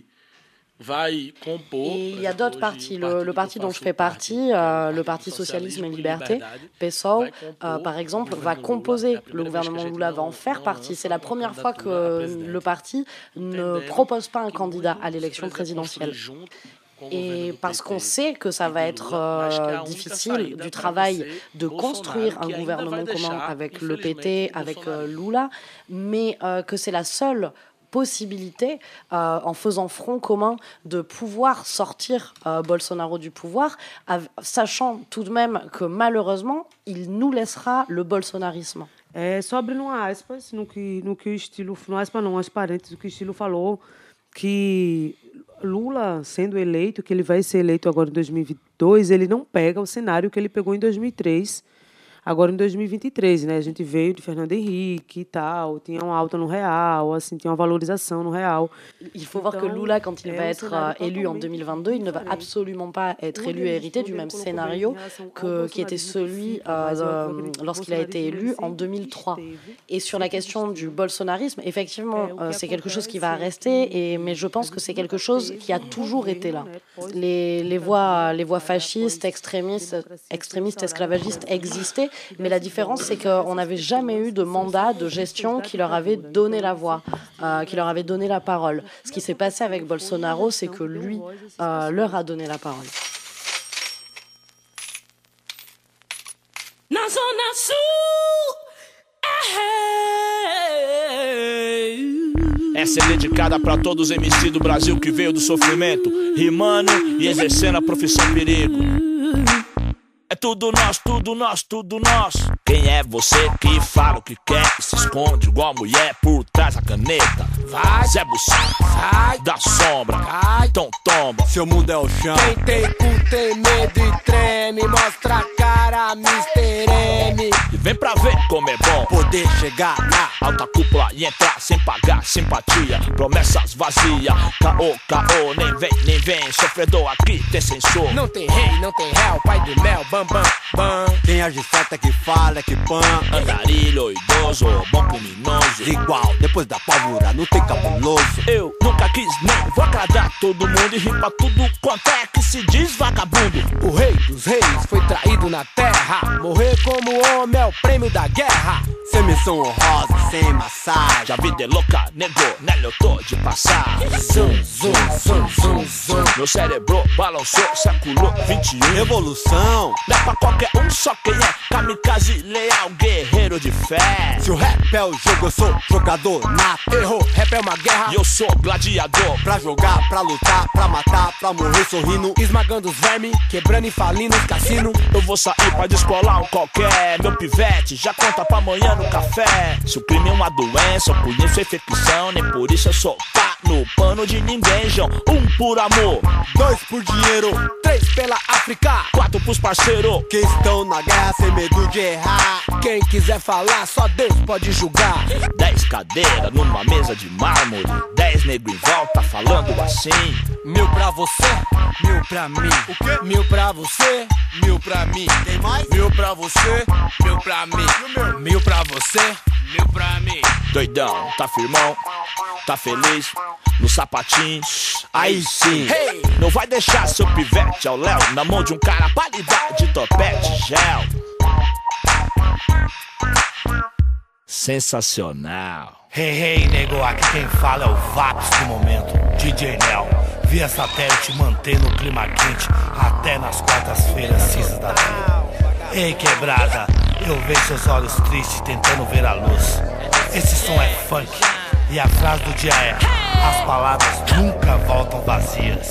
vai compor. Et il y a d'autres partis. Le, le parti dont je fais partie, euh, le Parti Socialisme et Liberté, P SOL, euh, par exemple, va composer le gouvernement Lula, va en faire partie. C'est la première fois que le parti ne propose pas un candidat à l'élection présidentielle. Et parce qu'on sait que ça va être euh, difficile du travail de construire un gouvernement commun avec le P T, avec euh, Lula, mais euh, que c'est la seule possibilité, euh, en faisant front commun, de pouvoir sortir euh, Bolsonaro du pouvoir, sachant tout de même que malheureusement, il nous laissera le bolsonarisme. É, sobre no aspas, no que, no que o estilo, no aspas não, as parentes, o que o estilo falou, que Lula sendo eleito, que ele vai ser eleito agora em dois mil e vinte e dois, ele não pega o cenário que ele pegou em dois mil e três, agora em dois mil e vinte e três, né? A gente veio de Fernando Henrique e tal, tinha uma alta no real, assim, tinha uma valorização no real. Il faut voir que Lula, quand il va être élu en deux mille vingt-deux, il ne va absolument pas être élu et hériter du même scénario que, qui était celui euh, lorsqu'il a été élu en deux mille trois. Et sur la question du bolsonarisme, effectivement, euh, c'est quelque chose qui va rester, et, mais je pense que c'est quelque chose qui a toujours été là. Les, les, voix, les voix fascistes, extrémistes, extrémistes, esclavagistes existaient, mais la différence, c'est qu'on n'avait jamais eu de mandat de gestion qui leur avait donné la voix, euh, qui leur avait donné la parole. Ce qui s'est passé avec Bolsonaro, c'est que lui euh, leur a donné la parole. Na Zona Sul, essa é dedicada pra todos os M C do Brasil que veio do sofrimento, rimando e exercendo a profissão perigo. É tudo nós, tudo nós, tudo nós. Quem é você que fala o que quer e se esconde igual mulher por trás da caneta? Vai, Zé Buceta, vai, da sombra, vai, então tomba. Seu mundo é o chão. Quem tem cu tem medo e treme, mostra a cara, mister M. E vem pra ver como é bom poder chegar na alta cúpula e entrar sem pagar simpatia. Promessas vazias, caô, caô, nem vem, nem vem. Sofredor aqui tem censor. Não tem rei, não tem réu, pai do mel, bam, bam, bam. Quem age certo é que fala, moleque pan, andarilho, idoso, bom criminoso. Igual, depois da pólvora, não tem cabuloso. Eu nunca quis nem vou agradar todo mundo e rir pra tudo quanto é que se diz vagabundo. O rei dos reis foi traído na terra, morrer como homem é o prêmio da guerra. Sem missão honrosa, sem massagem. A vida é louca, nego, nela eu tô de passar. Zum, zum, zum, zum, zum. Meu cérebro balançou, século vinte e um. Revolução não é pra qualquer um, só quem é kamikaze, leal, guerreiro de fé. Se o rap é o jogo, eu sou jogador nato. Errou, rap é uma guerra e eu sou gladiador. Pra jogar, pra lutar, pra matar, pra morrer sorrindo, esmagando os vermes, quebrando e falindo os cassinos. Eu vou sair pra descolar um qualquer. Meu pivete já conta pra amanhã no café. Se o crime é uma doença, por isso é infecção. Nem por isso eu sou pá no pano de ninguém, João. Um por amor, dois por dinheiro, três pela África, quatro pros parceiros que estão na guerra sem medo de errar. Quem quiser falar, só Deus pode julgar. Dez cadeiras numa mesa de mármore, dez negros em volta falando assim. Mil pra você, mil pra mim. O quê? Mil pra você, mil pra mim. Tem mais? Mil pra você, mil pra mim. Mil, mil pra você, mil pra mim. Doidão, tá firmão, tá feliz no sapatinho, aí sim. Hey! Não vai deixar seu pivete ao léu na mão de um cara pra lhe dar de topete gel. Sensacional. Hey, hey, nego, aqui quem fala é o Vaps do momento, D J Nel. Via satélite manter no clima quente até nas quartas-feiras cinzas da vida. Ei, quebrada, eu vejo seus olhos tristes tentando ver a luz. Esse som é funk e a frase do dia é: as palavras nunca voltam vazias.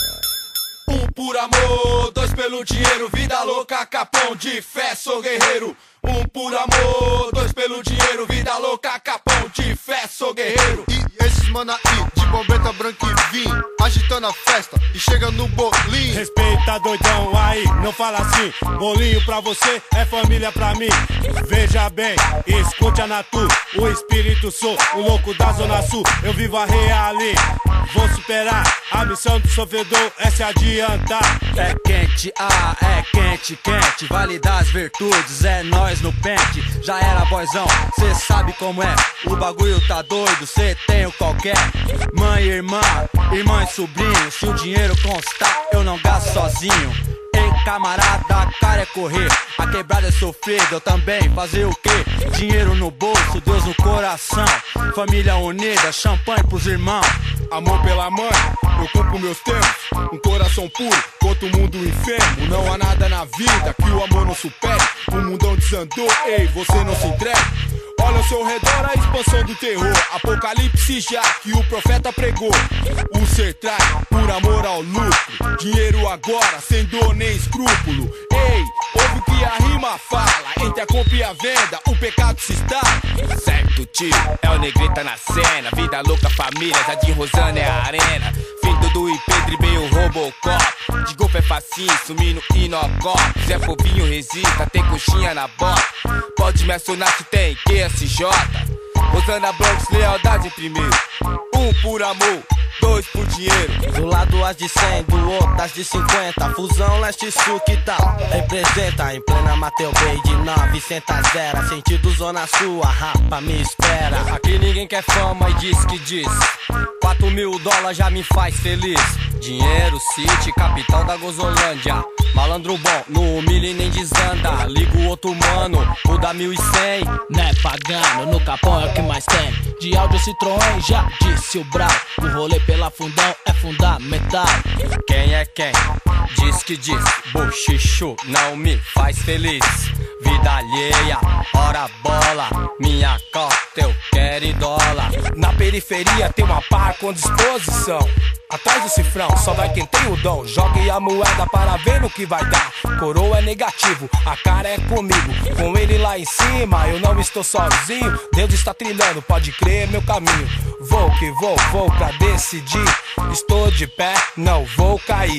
Um por amor, dois pelo dinheiro, vida louca, capão de fé, sou guerreiro. Um por amor, dois pelo dinheiro, vida louca, capão de fé, sou guerreiro. E esses mano aí, de bombeta branca e vinho, agitando a festa e chega no bolinho. Respeita doidão aí, não fala assim. Bolinho pra você é família pra mim. Veja bem, escute a Natu, o espírito sou, o louco da Zona Sul. Eu vivo a reali, vou superar a missão do sofredor é se adiantar. É quente, ah, é quente, quente. Vale das virtudes, é nós no pente. Já era boizão, cê sabe como é. O bagulho tá doido, cê tem o qualquer. Mãe e irmã, irmã e sobrinho. Se o dinheiro constar, eu não gasto sozinho. Ei, camarada, a cara é correr. A quebrada é sofrida, eu também fazer o quê? Dinheiro no bolso, Deus no coração. Família unida, champanhe pros irmãos. Amor pela mãe, eu cumpro meus tempos. Um coração puro, contra o mundo enfermo. Não há nada na vida que o amor não supere. O mundão desandou, ei, você não se entregue. Olha ao seu redor a expansão do terror. Apocalipse já que o profeta pregou. O ser trai por amor ao lucro. Dinheiro agora, sem dor nem escrúpulo. Ei, ouve o que a rima fala. Entre a compra e a venda, o pecado se instala. Certo, tio, é o Negrita na cena. Vida louca, família, Jardim Rosana é a arena. Fim Dudu e Pedro e bem o Robocop. De golpe é facinho, sumindo Inocop. Zé Povinho resista, tem coxinha na bota. Pode me acionar que tem Q S J. Rosana Bronx, lealdade primeiro. Um por amor, dois por dinheiro. Do lado as de cem, do outro as de cinquenta. Fusão leste-sul que tal? Representa em plena Mateu Bay de nove, senta zero. Sentido zona sul, a rapa me espera. Aqui ninguém quer fama e diz que diz. Quatro mil dólares já me faz feliz. Dinheiro, City, capital da Gozolândia. Malandro bom, não humilha e nem desanda. Liga o outro mano, o da mil e cem. Né pagano, no capão é o que mais tem. De áudio Citroën, já disse o Brau. O rolê pela fundão é fundamental. Quem é quem? Diz que diz. Bochicho não me faz feliz. Vida alheia, hora bola. Minha cota eu quero em dólar. Na periferia tem uma par com disposição. Atrás do cifrão, só vai quem tem o dom. Jogue a moeda para ver no que vai dar. Coroa é negativo, a cara é comigo. Com ele lá em cima, eu não estou sozinho. Deus está trilhando, pode crer, meu caminho. Vou que vou, vou pra decidir. Estou de pé, não vou cair.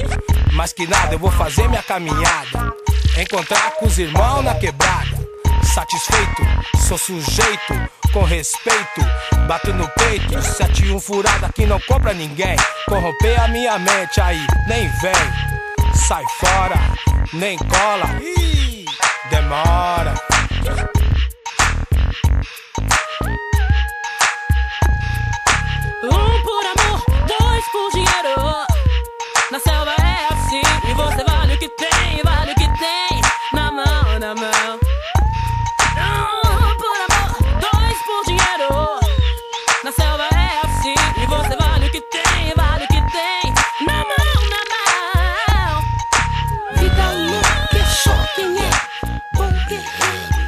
Mas que nada, eu vou fazer minha caminhada. Encontrar com os irmãos na quebrada. Satisfeito, sou sujeito, com respeito, bato no peito, sete um furada que não compra ninguém. Corromper a minha mente aí, nem vem. Sai fora, nem cola, ih, demora. Um por amor, dois por dinheiro. Na selva é assim, e você vale o que tem, vale o que tem. Na mão, na mão. Um por amor, dois por dinheiro. Na selva é assim, e você vale o que tem, vale o que tem. Na mão, na mão. Vida louca é só quem é bom guerreiro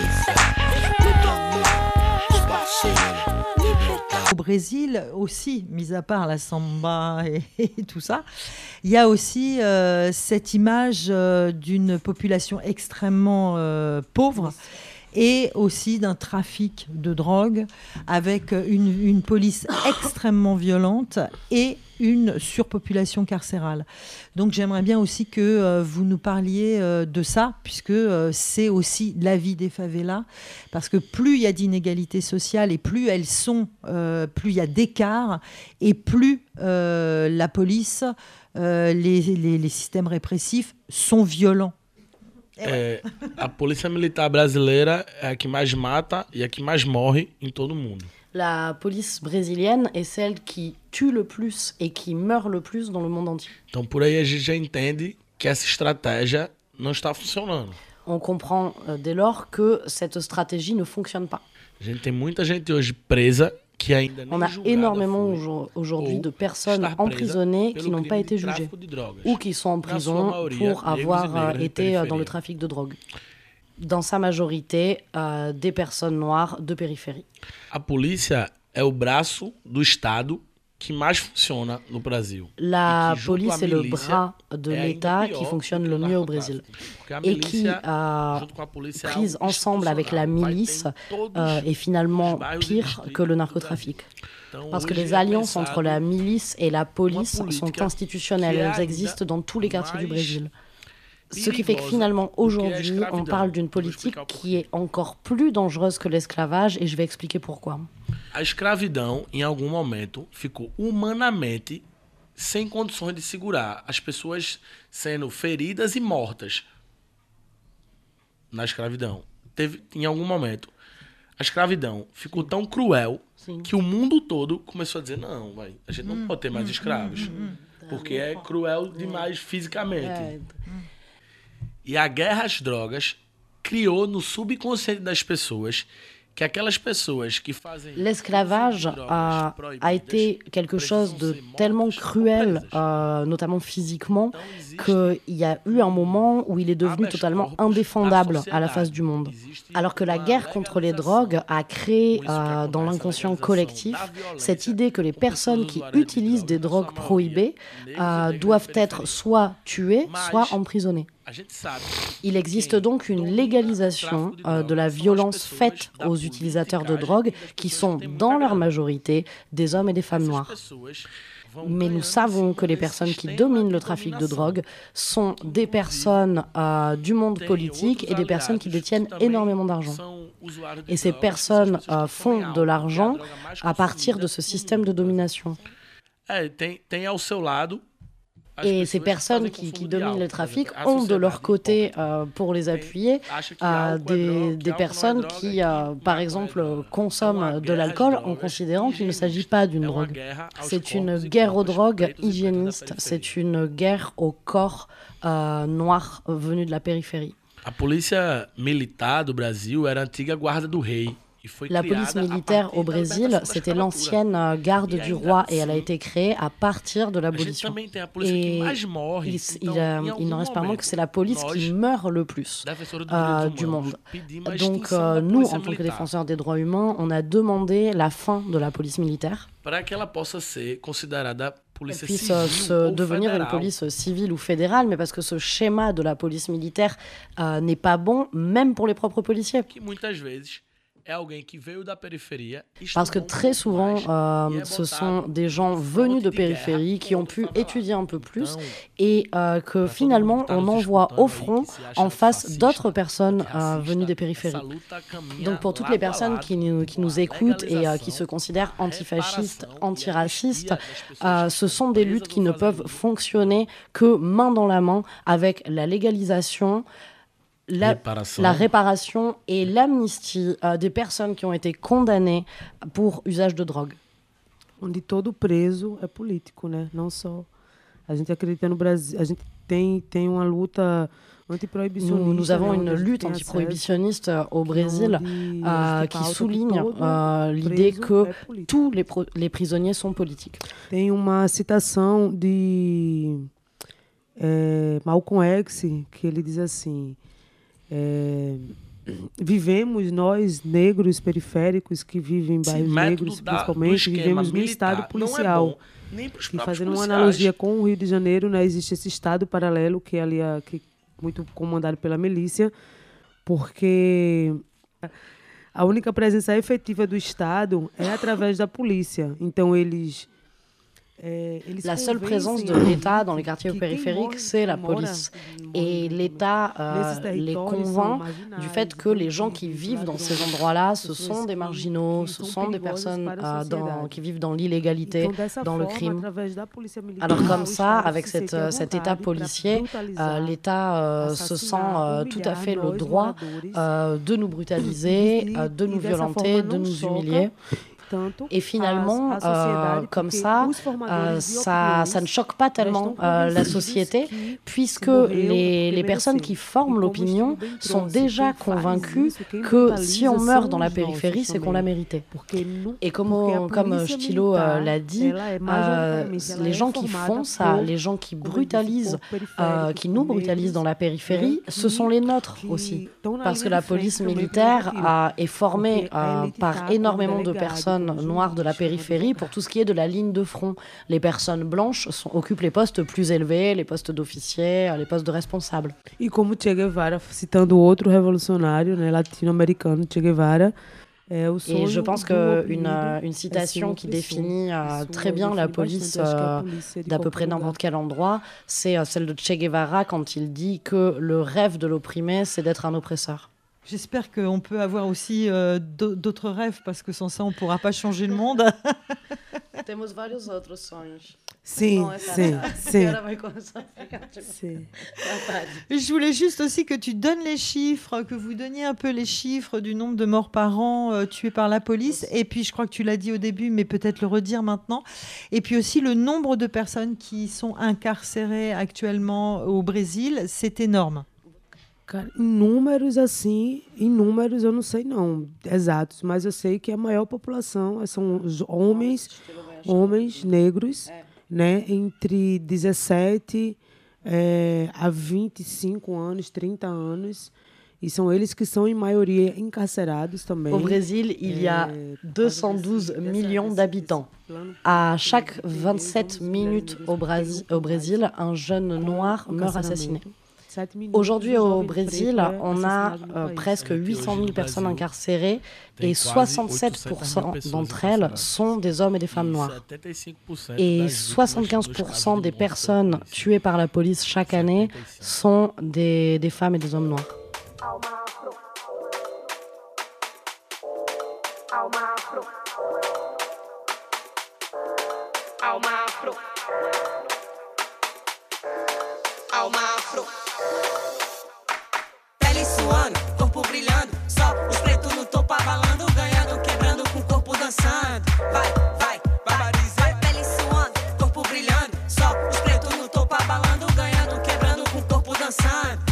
de muito amor, os parceiros. Au Brésil aussi, mis à part la samba et, et tout ça, il y a aussi euh, cette image euh, d'une population extrêmement euh, pauvre et aussi d'un trafic de drogue avec une, une police extrêmement violente et une surpopulation carcérale. Donc j'aimerais bien aussi que euh, vous nous parliez euh, de ça, puisque euh, c'est aussi la vie des favelas, parce que plus il y a d'inégalités sociales et plus elles sont, euh, plus il y a d'écart et plus euh, la police, euh, les, les, les systèmes répressifs sont violents. É, a polícia militar brasileira é a que mais mata e a que mais morre em todo o mundo. La police brésilienne est celle qui tue le plus et qui meurt le plus dans le monde entier. Então por aí a gente já entende que essa estratégia não está funcionando. On comprend euh, dès lors que cette stratégie ne fonctionne pas. A gente tem muita gente hoje presa que ainda nem On a julgada énormément foi, aujourd'hui ou de personnes estar presa emprisonnées qui pelo n'ont pas crime été de jugées tráfico de drogas. ou qui sont en Na sua prison maioria, pour negros e avoir euh, negras de été euh, dans le periferia. trafic de drogue. Dans sa majorité, euh, des personnes noires de périphérie. A polícia é o braço do Estado que mais funciona no Brasil. La E que, junto police à est le milícia, bras de é ainda l'État pior qui fonctionne do que le o mieux au Brésil. Porque a Et qui, milícia, euh, junto com a polícia, é prise algo ensemble avec la institucional. Vai ter milice, em todos euh, est finalement os bairros e pire distritos que le do narcotrafic. Então, Parce que hoje les é alliances pensado entre la milice et la police uma sont política institutionnelles, que é elles ainda existent dans tous les quartiers du mais Brésil. Ce qui fait que perigosa finalement, do que a aujourd'hui, on escravidão. parle d'une politique qui est encore plus dangereuse que l'esclavage, et je vais expliquer pourquoi. A escravidão, em algum momento, ficou humanamente sem condições de segurar as pessoas sendo feridas e mortas na escravidão. Teve, em algum momento, a escravidão ficou tão cruel Sim. que o mundo todo começou a dizer não, vai, a gente não Hum, pode ter mais hum, escravos, hum, hum, porque é cruel demais fisicamente. É. E a guerra às drogas criou no subconsciente das pessoas que aquelas pessoas que fazem L'esclavage a, a été quelque chose de tellement cruel, euh, notamment physiquement, qu'il y a eu un moment où il est devenu totalement indéfendable à la face du monde. Alors que la guerre contre les drogues a créé euh, dans l'inconscient collectif cette idée que les personnes qui utilisent des drogues prohibées euh, doivent être soit tuées, soit emprisonnées. Il existe donc une légalisation euh, de la violence faite aux utilisateurs de drogue qui sont dans leur majorité des hommes et des femmes noires. Mais nous savons que les personnes qui dominent le trafic de drogue sont des personnes euh, du monde politique et des personnes qui détiennent énormément d'argent. Et ces personnes euh, font de l'argent à partir de ce système de domination. É, tem, tem ao seu lado Et ces personnes qui, qui dominent le trafic ont de leur côté, euh, pour les appuyer, euh, des, des personnes qui, euh, par exemple, consomment de l'alcool en considérant qu'il ne s'agit pas d'une drogue. C'est une guerre aux drogues hygiéniste, c'est une guerre au corps euh, noir venu de la périphérie. A polícia militar do Brasil era a antiga guarda do rei. La police militaire au Brésil, c'était l'ancienne garde du roi et elle a été créée à partir de l'abolition. Et il, il, euh, il n'en reste pas moins que c'est la police qui meurt le plus euh, du monde. Donc euh, nous, en tant que défenseurs des droits humains, on a demandé la fin de la police militaire. Para que ela possa ser considerada Elle puisse se devenir une police civile ou fédérale, mais parce que ce schéma de la police militaire euh, n'est pas bon, même pour les propres policiers. Parce que très souvent, euh, ce sont des gens venus de périphérie qui ont pu étudier un peu plus et euh, que finalement on envoie au front en face d'autres personnes euh, venues des périphéries. Donc pour toutes les personnes qui nous, qui nous écoutent et euh, qui se considèrent antifascistes, antiracistes, euh, ce sont des luttes qui ne peuvent fonctionner que main dans la main avec la légalisation, la réparation, la réparation et l'amnistie uh, des personnes qui ont été condamnées pour usage de drogue. Onde todo preso é político, né? Não só a gente acredita no Brasil, a gente tem tem uma luta antiprohibitionniste. Nous, nous avons une lutte antiprohibitionniste au Brésil euh, qui souligne euh, l'idée que tous les, pro- les prisonniers sont politiques. Tem uma citação de é, Malcolm X que ele diz assim: é, vivemos nós negros periféricos que vivem em bairros negros, da, principalmente vivemos num estado policial. É bom, e fazendo uma analogia com o Rio de Janeiro, né, existe esse estado paralelo que é ali a, que muito comandado pela milícia, porque a única presença efetiva do Estado é através da polícia. Então eles La seule présence de l'État dans les quartiers périphériques, c'est la police. Et l'État euh, les convainc du fait que les gens qui vivent dans ces endroits-là, ce sont des marginaux, ce sont des personnes euh, dans, qui vivent dans l'illégalité, dans le crime. Alors comme ça, avec cette, cet État policier, euh, l'État euh, se sent euh, tout à fait le droit euh, de nous brutaliser, euh, de nous violenter, de nous humilier. Et finalement, euh, comme ça, euh, ça, ça ne choque pas tellement euh, la société, puisque les, les personnes qui forment l'opinion sont déjà convaincues que si on meurt dans la périphérie, c'est qu'on l'a mérité. Et comme, on, comme Stilo euh, l'a dit, euh, les gens qui font ça, les gens qui brutalisent, euh, qui nous brutalisent dans la périphérie, ce sont les nôtres aussi. Parce que la police militaire a, est formée euh, par énormément de personnes noires de la périphérie pour tout ce qui est de la ligne de front. Les personnes blanches sont, occupent les postes plus élevés, les postes d'officiers, les postes de responsables. E como Che Guevara, citando outro revolucionário, né, latino-americano, Che Guevara, et je pense qu'une une citation qui définit euh, très bien la police euh, d'à peu près n'importe quel endroit, c'est euh, celle de Che Guevara quand il dit que le rêve de l'opprimé, c'est d'être un oppresseur. J'espère qu'on peut avoir aussi euh, d'autres rêves, parce que sans ça, on ne pourra pas changer le monde. Temos vários outros sonhos. Sim, sim, sim. sim. Je voulais juste aussi que tu donnes les chiffres, que vous donniez un peu les chiffres du nombre de morts par an euh, tués par la police. Et puis, je crois que tu l'as dit au début, mais peut-être le redire maintenant. Et puis aussi, le nombre de personnes qui sont incarcérées actuellement au Brésil, c'est énorme. Cara, em números assim, em números eu não sei não, exatos, mas eu sei que a maior população são os homens, homens negros, né, entre dezessete é, a vinte e cinco anos, trinta anos, e são eles que são em maioria encarcerados também. Au Brésil, il y a deux cent douze millions d'habitants. À chaque vingt-sept minutes au, Brasi- au Brésil, un jeune noir meurt assassiné. Aujourd'hui, au Brésil, on a euh, presque huit cent mille personnes incarcérées et soixante-sept pour cent d'entre elles sont des hommes et des femmes noirs. Et soixante-quinze pour cent des personnes tuées par la police chaque année sont des, des femmes et des hommes noirs. Pele suando, corpo brilhando, só os pretos no topo abalando, ganhando, quebrando com o corpo dançando. Vai, vai, barbarize. Vai, pele suando, corpo brilhando, só os pretos no topo abalando, ganhando, quebrando com o corpo dançando.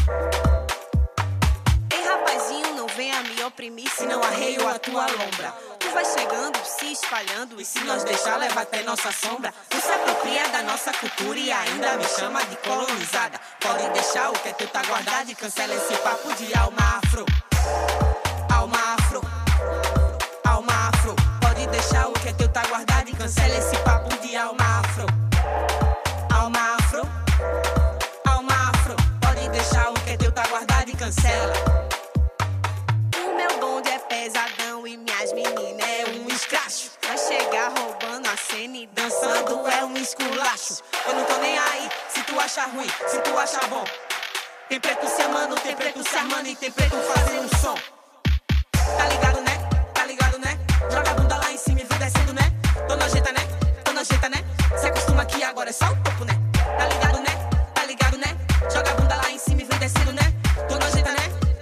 Ei, rapazinho, não venha me oprimir, senão arreio a tua lombra. Tu vai chegando, se espalhando, e se nós deixar, leva até nossa sombra. Tu se apropria da nossa cultura e ainda me chama de colonizada. Pode deixar o que tu tá guardado e cancela esse papo de alma afro. Alma afro, alma afro. Pode deixar o que tu tá guardado e cancela esse papo de alma afro. Alma afro, alma afro. Pode deixar o que tu tá guardado e cancela. O meu bonde é pesadão e minhas meninas é um escracho. Vai chegar roubando a cena e dançando é um esculacho. Eu não tô nem aí se tu acha ruim, se tu acha bom. Tem preto se amando, tem preto se armando e tem preto fazendo um som. Tá ligado, né? Tá ligado, né? Joga a bunda lá em cima e vem descendo, né? Tô nojenta, né? Tô nojenta, né? Se acostuma que agora é só o topo, né? Tá ligado, né? Tá ligado, né? Joga a bunda lá em cima e vem descendo, né? Tô nojenta, né?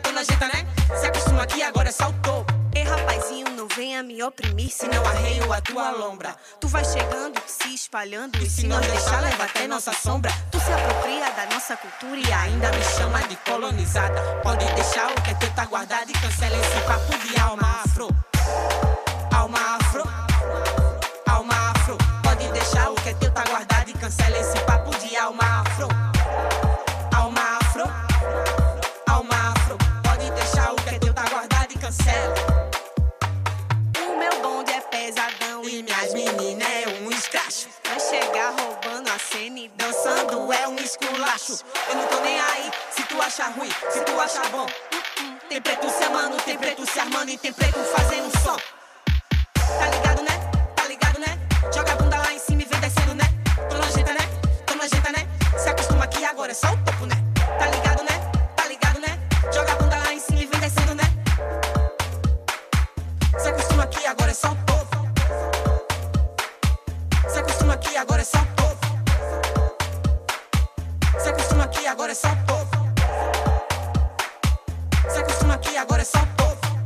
aqui, agora é só o topo. Ei, rapazinho, não venha me oprimir, senão arreio a tua lombra. Tu vai chegando, se espalhando, e se nós deixar, leva até nossa sombra. Tu se apropria da nossa cultura e ainda me chama de colonizada. Pode deixar o que é teu tá guardado e cancela esse papo de alma afro. Alma afro, alma afro. Pode deixar o que é teu tá guardado e cancela esse papo de alma afro. Alma afro, alma afro. Pode deixar o que é teu tá guardado e cancela. O meu bonde é pesadão e minhas meninas é um escracho. Vai chegar roubando a cena e dançando é um esculacho. Eu não tô nem aí se tu acha ruim, se tu acha bom. Uh-uh. Tem preto se amando, tem preto se armando e tem preto fazendo som. Tá ligado, né? Tá ligado, né? Joga a bunda lá em cima e vem descendo, né? Tô nojenta, né? Tô nojenta, né? Se acostuma aqui, agora é só o topo, né? Tá ligado, né? Tá ligado, né? Joga a bunda lá em cima e vem descendo, né? Se acostuma aqui, agora é só o topo. Se acostuma aqui, agora é só o topo. Se acostuma aqui, agora é só o topo. Se acostuma aqui, agora é só o topo.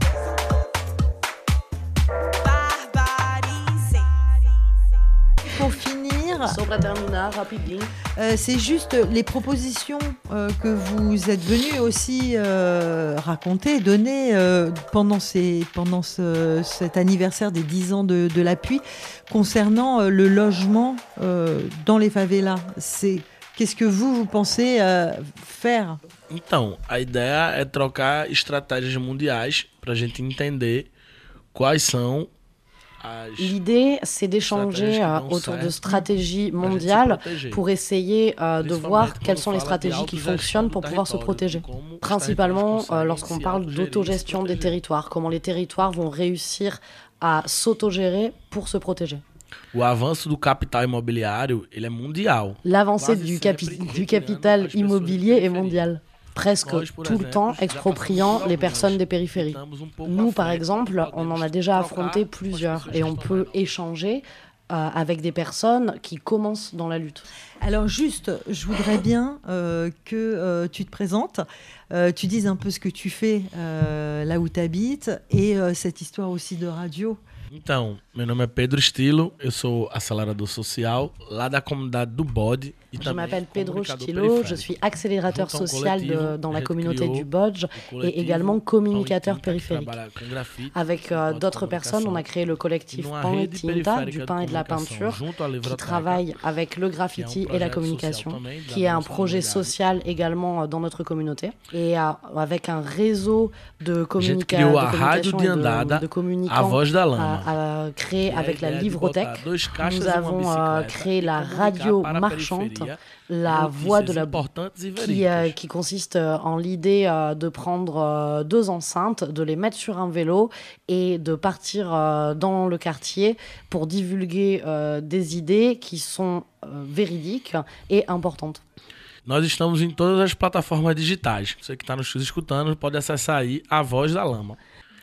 Pour finir, Sobre terminer, rapidinho. euh, c'est juste les propositions euh, que vous êtes venus aussi euh, raconter, donner euh, pendant, ces, pendant ce, cet anniversaire des dix ans de, de l'appui concernant euh, le logement euh, dans les favelas. C'est, qu'est-ce que vous, vous pensez euh, faire? Então, a ideia é trocar estratégias mundiais para a gente entender quais são as... L'idée, c'est d'échanger euh, autour de stratégies mondiales pour essayer euh, de voir quelles sont les stratégies qui fonctionnent pour pouvoir se protéger. Principalement euh, lorsqu'on parle d'autogestion des territoires, comment les territoires vont réussir à s'autogérer pour se protéger. O avanço do capital imobiliário, ele é mundial. L'avancée du, capi- du capital immobilier est mondiale, presque tout le temps expropriant les personnes des périphéries. Nous, par exemple, on en a déjà affronté plusieurs et on peut échanger euh, avec des personnes qui commencent dans la lutte. Alors juste, je voudrais bien euh, que euh, tu te présentes, euh, tu dises un peu ce que tu fais euh, là où tu habites et euh, cette histoire aussi de radio. Então, meu nome é Pedro Estilo, eu sou acelerador social lá da comunidade do Bode. E Je também m'appelle Pedro comunicador Stilo, periférico. je suis accélérateur Junto a um social de- coletivo, dans a la gente communauté criou du Bodge um et coletivo également communicateur périphérique. trabalha com grafite, Avec euh, d'autres personnes, on a créé le collectif numa Pan et rede Tinta, periférica du de pain et de la comunicação, peinture, junto à qui Livroteca, travaille avec le graffiti qui est un et la projet communication, social também, qui est un da projet nossa social également euh, dans notre communauté, et euh, avec un réseau de, A gente communica- criou de a Rádio communication de et Andada, de, de communicants a Voz da Lama. à- à créé E a avec la ideia é de Livrothèque. botar dois caixas Nous e uma avons euh, bicicleta créé e la comunicar radio para a marchante, periferia la voix de la importantes e qui, euh, qui consiste euh, en l'idée euh, de prendre euh, deux enceintes, de les mettre sur un vélo et de partir euh, dans le quartier pour divulguer euh, des idées qui sont euh, véridiques et importantes. Nós estamos em todas as plataformas digitais. Você que está nos escutando pode acessar aí a Voz da Lama.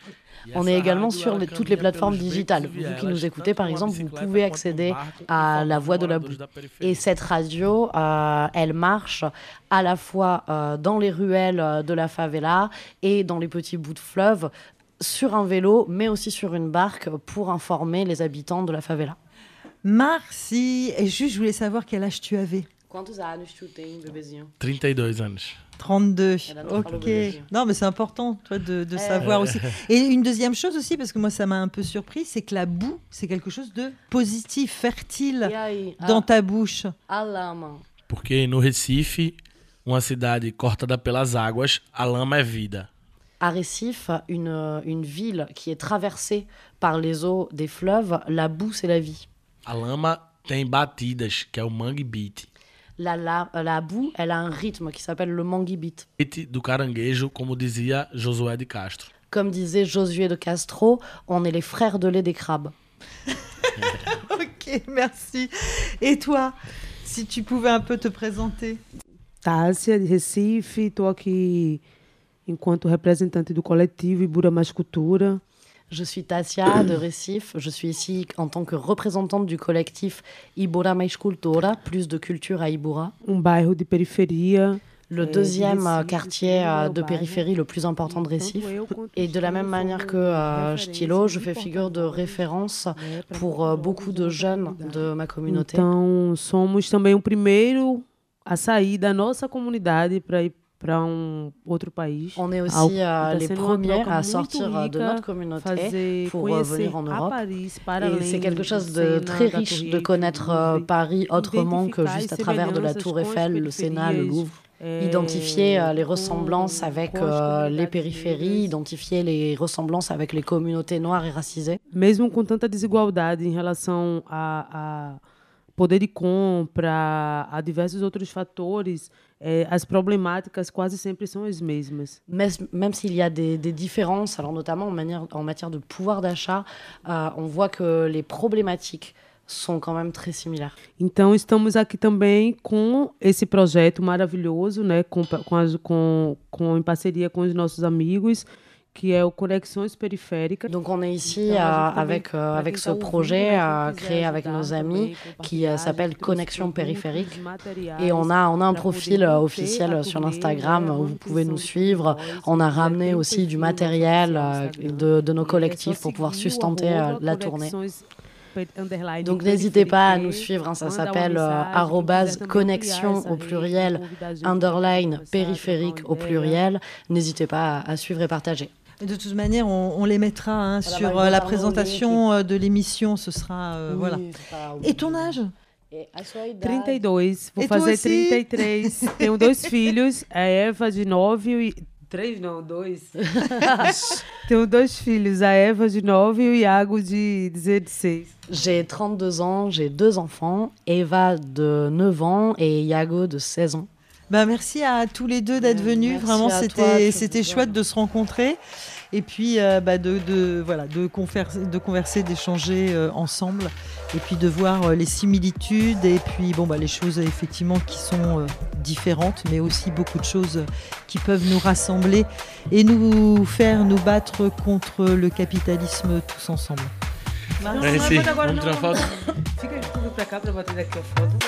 On est également sur les- toutes les plateformes digitales. Vous qui nous écoutez, par exemple, vous pouvez accéder à la Voix de la Boue. Et cette radio, euh, elle marche à la fois euh, dans les ruelles euh, de la favela et dans les petits bouts de fleuve, sur un vélo, mais aussi sur une barque pour informer les habitants de la favela. Merci. Et juste, je voulais savoir quel âge tu avais. Quantos anos tu tem, bebezinho? trinta e dois anos. trente-deux. Elle a notre parole Ok. bébé. Non, mais c'est important, toi, de, de Eh. savoir aussi. Et une deuxième chose aussi, parce que moi, ça m'a un peu surpris, c'est que la boue, c'est quelque chose de positif, fertile E aí, dans a, ta bouche. a lama. Porque no Recife, uma cidade cortada pelas águas, a lama é vida. À Recife, une, une ville qui est traversée par les eaux des fleuves, la boue, c'est la vie. A lama tem batidas, que é o mangue beat. La, la, la boue, elle a un rythme qui s'appelle le mangue beat. Beat do caranguejo, como dizia Josué de Castro. Comme disait Josué de Castro, on est les frères de lait des crabes. Ok, merci. Et toi, si tu pouvais un peu te présenter. Tássia, de Recife, estou aqui enquanto representante do coletivo Ibura Mais Cultura. Je suis Tassia de Recife. Je suis ici en tant que représentante du collectif Ibura Mais Cultura, plus de culture à Ibura. Um bairro de periferia le deuxième euh, quartier euh, de périphérie le plus important de Recife. Et de la même manière que euh, Estilo, je fais figure de référence pour euh, beaucoup de jeunes de ma communauté. Então, somos também o primeiro a sair da nossa comunidade para ir para um outro país. On est aussi euh, les premiers à sortir de notre communauté pour euh, venir en Europe. Et c'est quelque chose de très riche de connaître euh, Paris autrement que juste à travers de la Tour Eiffel, le Sénat, le Louvre. Identifier euh, les ressemblances avec euh, les périphéries, identifier les ressemblances avec les communautés noires et racisées. Mesmo com tanta desigualdade em relação a, a poder de compra, a diversos outros fatores, eh, as problemáticas quase sempre são as mesmas. Même, même s'il y a des, des différences, alors notamment en, manière, en matière de pouvoir d'achat, euh, on voit que les problématiques sont quand même très similaires. Então estamos aqui também com esse projeto maravilhoso, né, com, com, as, com, com em parceria com os nossos amigos, qui est aux Connexions Périphériques. Donc on est ici euh, avec, euh, avec ce projet euh, créé avec nos amis qui euh, s'appelle Connexions Périphériques. Et on a, on a un profil euh, officiel sur Instagram où vous pouvez nous suivre. On a ramené aussi du matériel euh, de, de nos collectifs pour pouvoir sustenter euh, la tournée. Donc n'hésitez pas à nous suivre, hein, ça s'appelle euh, arrobase connexion au pluriel, underline périphérique au pluriel. N'hésitez pas à, à suivre et partager. Et de toute manière, on, on les mettra hein, sur euh, la présentation euh, de l'émission. Ce sera euh, oui, voilà. Et ton âge? trinta e dois. Vou fazer trinta e três. Tenho dois filhos, a Eva de nove e três não, dois. Tenho dois filhos, a Eva de nove e o Iago de dezesseis. J'ai trente-deux ans, j'ai deux enfants, Eva de neuf ans et Iago de seize ans. Bah, merci à tous les deux d'être venus. Vraiment, c'était, c'était chouette de se rencontrer. Et puis, euh, bah, de, de, voilà, de, converser, de converser, d'échanger euh, ensemble. Et puis, de voir euh, les similitudes. Et puis, bon, bah, les choses, effectivement, qui sont euh, différentes. Mais aussi beaucoup de choses qui peuvent nous rassembler. Et nous faire nous battre contre le capitalisme tous ensemble. Merci. Vamos tirar foto. Fica um pouco pra cá pra bater daqui a foto.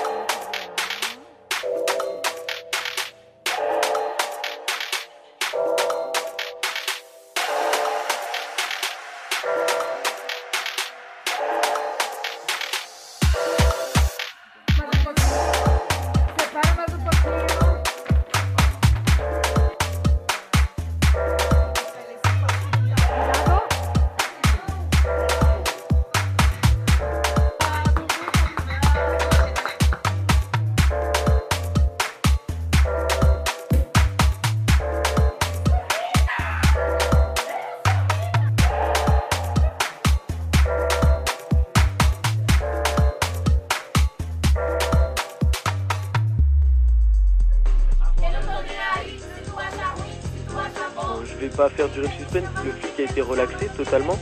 Pas faire durer le suspense, le flic a été relaxé totalement.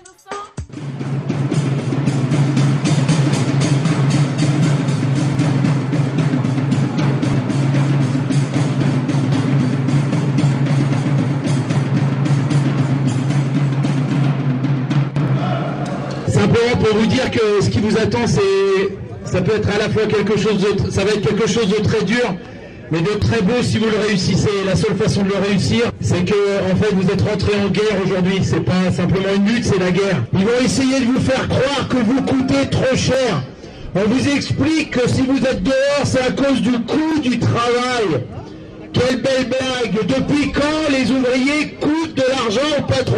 Simplement pour vous dire que ce qui vous attend, c'est, ça peut être à la fois quelque chose de, ça va être quelque chose de très dur, mais de très beau si vous le réussissez. La seule façon de le réussir, c'est que en fait vous êtes rentré en guerre aujourd'hui. C'est pas simplement une lutte, c'est la guerre. Ils vont essayer de vous faire croire que vous coûtez trop cher. On vous explique que si vous êtes dehors, c'est à cause du coût du travail. Quelle belle blague. Depuis quand les ouvriers coûtent de l'argent au patron?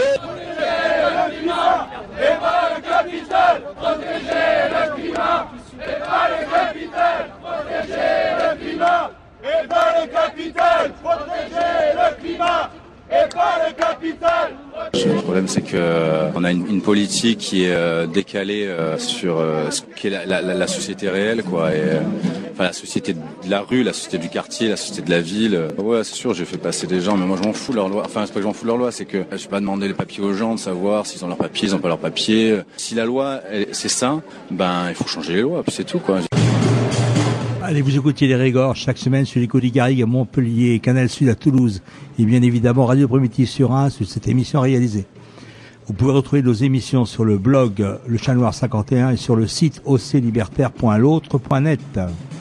Et pas le capital, protéger le climat. Et pas le capital, protéger le climat. Et pas le capital, protéger le climat. Et pas le capital. Le problème, c'est que on a une, une politique qui est euh, décalée euh, sur euh, ce qu'est la, la, la société réelle, quoi. Et, euh, enfin, la société de la rue, la société du quartier, la société de la ville. Ouais, c'est sûr, j'ai fait passer des gens, mais moi, je m'en fous de leur loi. Enfin, c'est pas que je m'en fous de leur loi, c'est que je vais pas demander les papiers aux gens, de savoir s'ils ont leurs papiers, ils ont pas leurs papiers. Si la loi, elle, c'est ça, ben, il faut changer les lois, puis c'est tout, quoi. Allez, vous écoutiez les Régors chaque semaine sur l'écho du Garrigue à Montpellier, Canal Sud à Toulouse et bien évidemment Radio Primitive sur Reims sur cette émission réalisée. Vous pouvez retrouver nos émissions sur le blog Le Chat Noir cinquante et un et sur le site o c libertaire point l'autre point net.